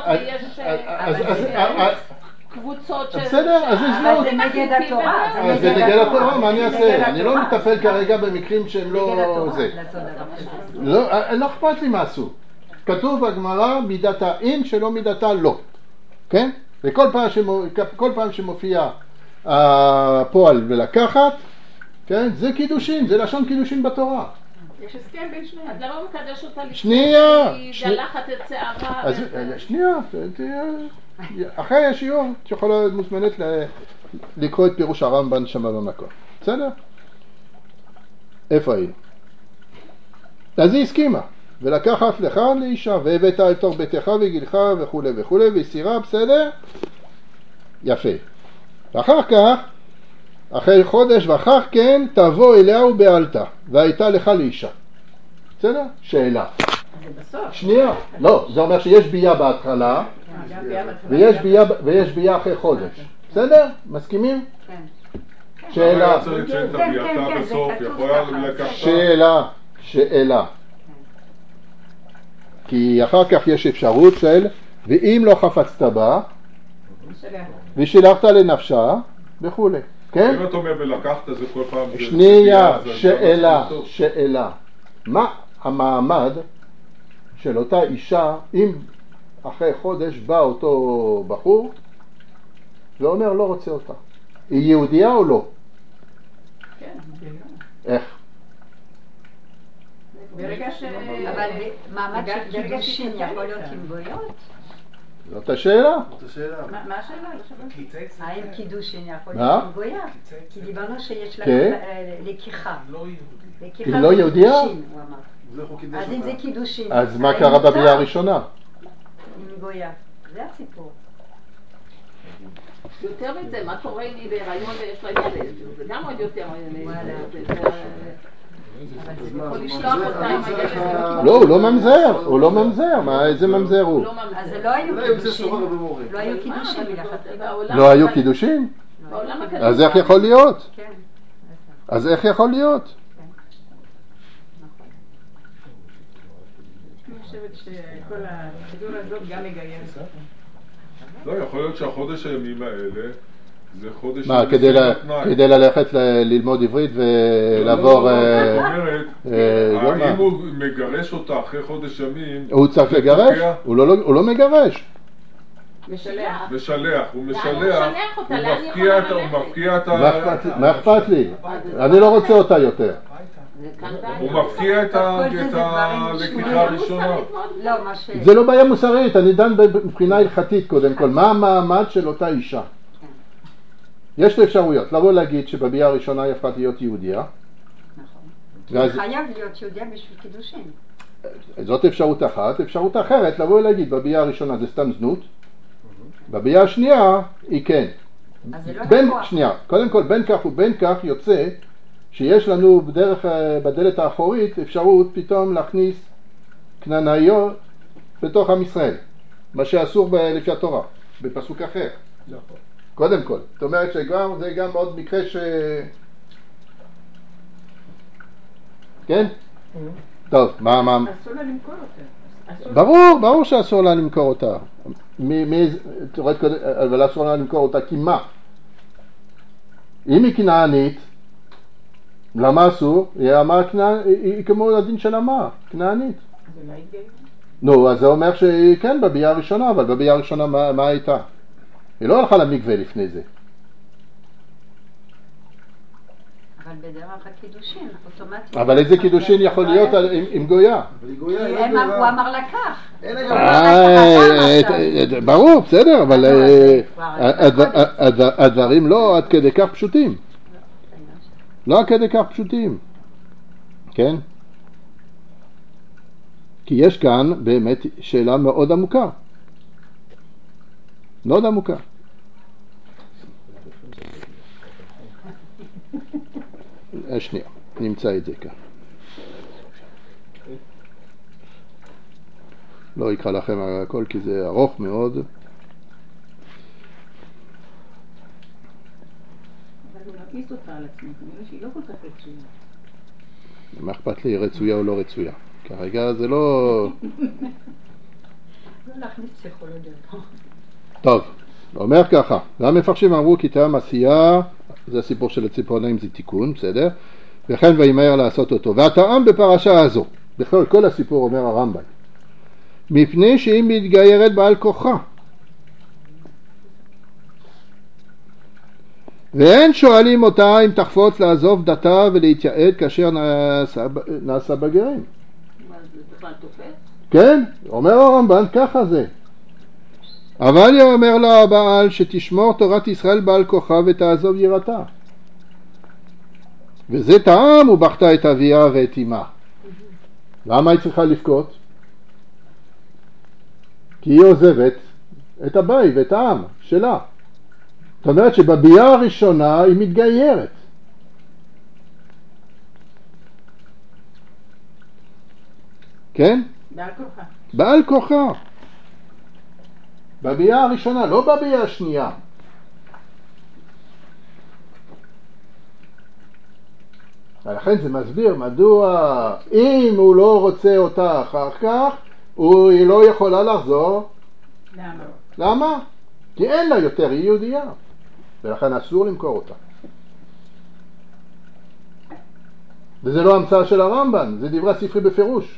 יש קבוצות של... בסדר, אז זה נגד התורה. אז זה נגד התורה, מה אני אעשה? אני לא מטפל כרגע במקרים שהם לא זה. לא אכפת לי מה עשו. כתוב בגמרא מידתה אין שלא מידתה לא. כן? וכל פעם שמופיע הפועל ולקחת, כן? זה קידושין, זה לשון קידושין בתורה. יש הסכם בין שניהם. אז למה הוא מקדש אותה לפני שנייה. שהיא דלחת את שערה? שנייה, אחרי השיעור את יכולה להיות מוזמנת לקרוא את פירוש הרמב"ן שם במקום. בסדר? איפה היינו? אז היא הסכימה, ולקחת לך לאישה, והבאת אל תוך ביתך וגילך וכו' וכו', והסירה, בסדר? יפה. ואחר כך, אחרי חודש ואחר כן, תבוא אליה ובעלתה, והייתה לך לאישה. בסדר? שאלה. שנייה. לא, זה אומר שיש בייה בהתחלה, ויש בייה אחרי חודש. בסדר? מסכימים? כן. שאלה. שאלה. כי אחר כך יש אפשרות של ואם לא חפצת בה ושילחת לנפשה וכו'. כן? אם אתה אומר ולקחת זה כל פעם... שנייה, שאלה. מה המעמד של אותה אישה אם אחרי חודש בא אותו בחור ואומר לא רוצה אותה? היא יהודייה או לא? כן, איך? ברגע ש... אבל מעמד של קידושין יכול להיות עם גויות? זאת השאלה. מה השאלה? האם קידושין יכול להיות עם גויה? כי דיברנו שיש לה לקיחה. היא לא יהודייה? אז אם זה קידושין. אז מה קרה בביאה הראשונה? עם גויה. זה הסיפור. יותר מזה, מה קורה אם היא בהיריון ויש לה ילד? זה גם עוד יותר... לא, הוא לא ממזר, הוא לא ממזר, איזה ממזר הוא? אז זה לא היו קידושין, לא היו קידושין מלכתחילה. לא היו קידושין? אז איך יכול להיות? אז איך יכול להיות? אני חושבת שכל הסידור הזאת גם מגיירת. לא, יכול להיות שהחודש הימים האלה זה חודש... מה, כדי ללכת ללמוד עברית ולעבור... האם הוא מגרש אותה אחרי חודש ימים... הוא צריך לגרש? הוא לא מגרש. משלח, הוא מפקיע את מה אכפת לי? אני לא רוצה אותה יותר. הוא מפקיע את הלקיחה הראשונה. זה לא בעיה מוסרית, אני דן מבחינה הלכתית קודם כל. מה המעמד של אותה אישה? יש לי אפשרויות, לבוא להגיד שבביאה הראשונה היא הפכה להיות יהודיה. נכון. חייב להיות יהודיה בשביל קידושין. זאת אפשרות אחת. אפשרות אחרת, לבוא להגיד בביאה הראשונה זה סתם זנות. בביאה השנייה היא כן. אז זה לא נכון. שנייה, קודם כל בין כך ובין כך יוצא שיש לנו בדלת האחורית אפשרות פתאום להכניס כנעניות בתוך עם ישראל, מה שאסור לפי התורה, בפסוק אחר. קודם כל, זאת אומרת שזה גם עוד מקרה כן? טוב, מה? אסור לה למכור אותה. ברור שאסור לה למכור אותה. אבל אסור לה למכור אותה כי מה? אם היא כנענית, למה אסור? היא כמו הדין של המה, כנענית. זה לא התגיירה? נו, אז זה אומר שהיא כן בביאה הראשונה, אבל בביאה הראשונה מה הייתה? היא לא הלכה למקווה לפני זה. אבל בדרך הקידושין, אוטומטית. אבל איזה קידושין יכול להיות עם גויה? הוא אמר לקח. ברור, בסדר, אבל הדברים לא עד כדי כך פשוטים. לא עד כדי כך פשוטים. כן? כי יש כאן באמת שאלה מאוד עמוקה. מאוד עמוקה. שנייה, נמצא את זה כאן. לא אקרא לכם הכל כי זה ארוך מאוד. אבל הוא להכניס אותה על עצמי, כנראה שהיא לא כל כך רצויה. מה אכפת לי, רצויה או לא רצויה? כרגע זה לא... לא להכניס פסיכולוגיה פה. טוב, אומר ככה, והמפרשים אמרו כי טעם עשייה, זה הסיפור של הציפורניים, זה תיקון, בסדר? וכן וימהר לעשות אותו. והטעם בפרשה הזו, בכלל כל הסיפור אומר הרמב"ם, מפני שהיא מתגיירת בעל כוחה. ואין שואלים אותה אם תחפוץ לעזוב דתה ולהתייעד כאשר נעשה בגרים. מה זה בכלל תופס? כן, אומר הרמב"ם, ככה זה. אבל אומר לה הבעל שתשמור תורת ישראל בעל כוחה ותעזוב יראתה. וזה טעם ובכתה את אביה ואת אמה. למה היא צריכה לבכות? כי היא עוזבת את הבית ואת העם שלה. זאת אומרת שבביאה הראשונה היא מתגיירת. כן? בעל כוחה. בעל כוחה. בביאה הראשונה, לא בביאה השנייה. ולכן זה מסביר מדוע אם הוא לא רוצה אותה אחר כך, היא לא יכולה לחזור. למה? למה? כי אין לה יותר, היא יהודייה. ולכן אסור למכור אותה. וזה לא המצאה של הרמב"ם, זה דברי ספרי בפירוש.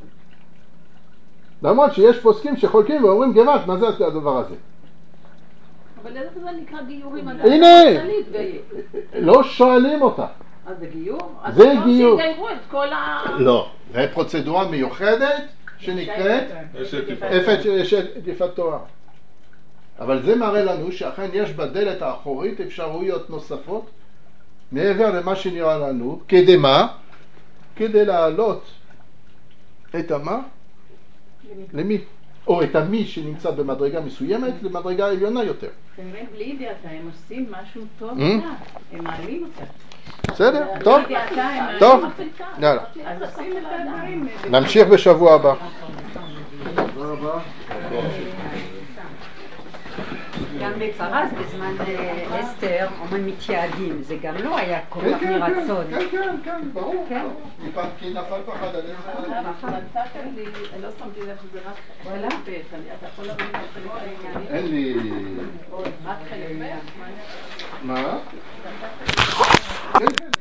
למרות שיש פוסקים שחולקים ואומרים גרת, מה זה הדבר הזה? אבל איזה זה נקרא גיורים? הנה! לא שואלים אותה. אז זה גיור? זה גיור. אז שיגיירו את כל ה... לא, זה פרוצדורה מיוחדת שנקראת אשת יפת תואר. אבל זה מראה לנו שאכן יש בדלת האחורית אפשרויות נוספות מעבר למה שנראה לנו. כדי מה? כדי להעלות את המה למי? או את המי שנמצא במדרגה מסוימת למדרגה עליונה יותר. כנראה בלי ידיעתה הם עושים משהו טוב לה, הם מעלים אותה. בסדר, טוב, טוב, יאללה. אז עושים את הדברים. נמשיך בשבוע הבא. תודה רבה. גם בפרס בזמן אסתר אומרים מתייעדים, זה גם לא היה כל כך מרצון. כן, ברור. כי נפל פחד עליך. נתת לי, אני לא שמתי לב שזה רק חלק ב', אתה יכול להבין את החלק הענייני? אין לי... רק חלק ב'? מה? כן,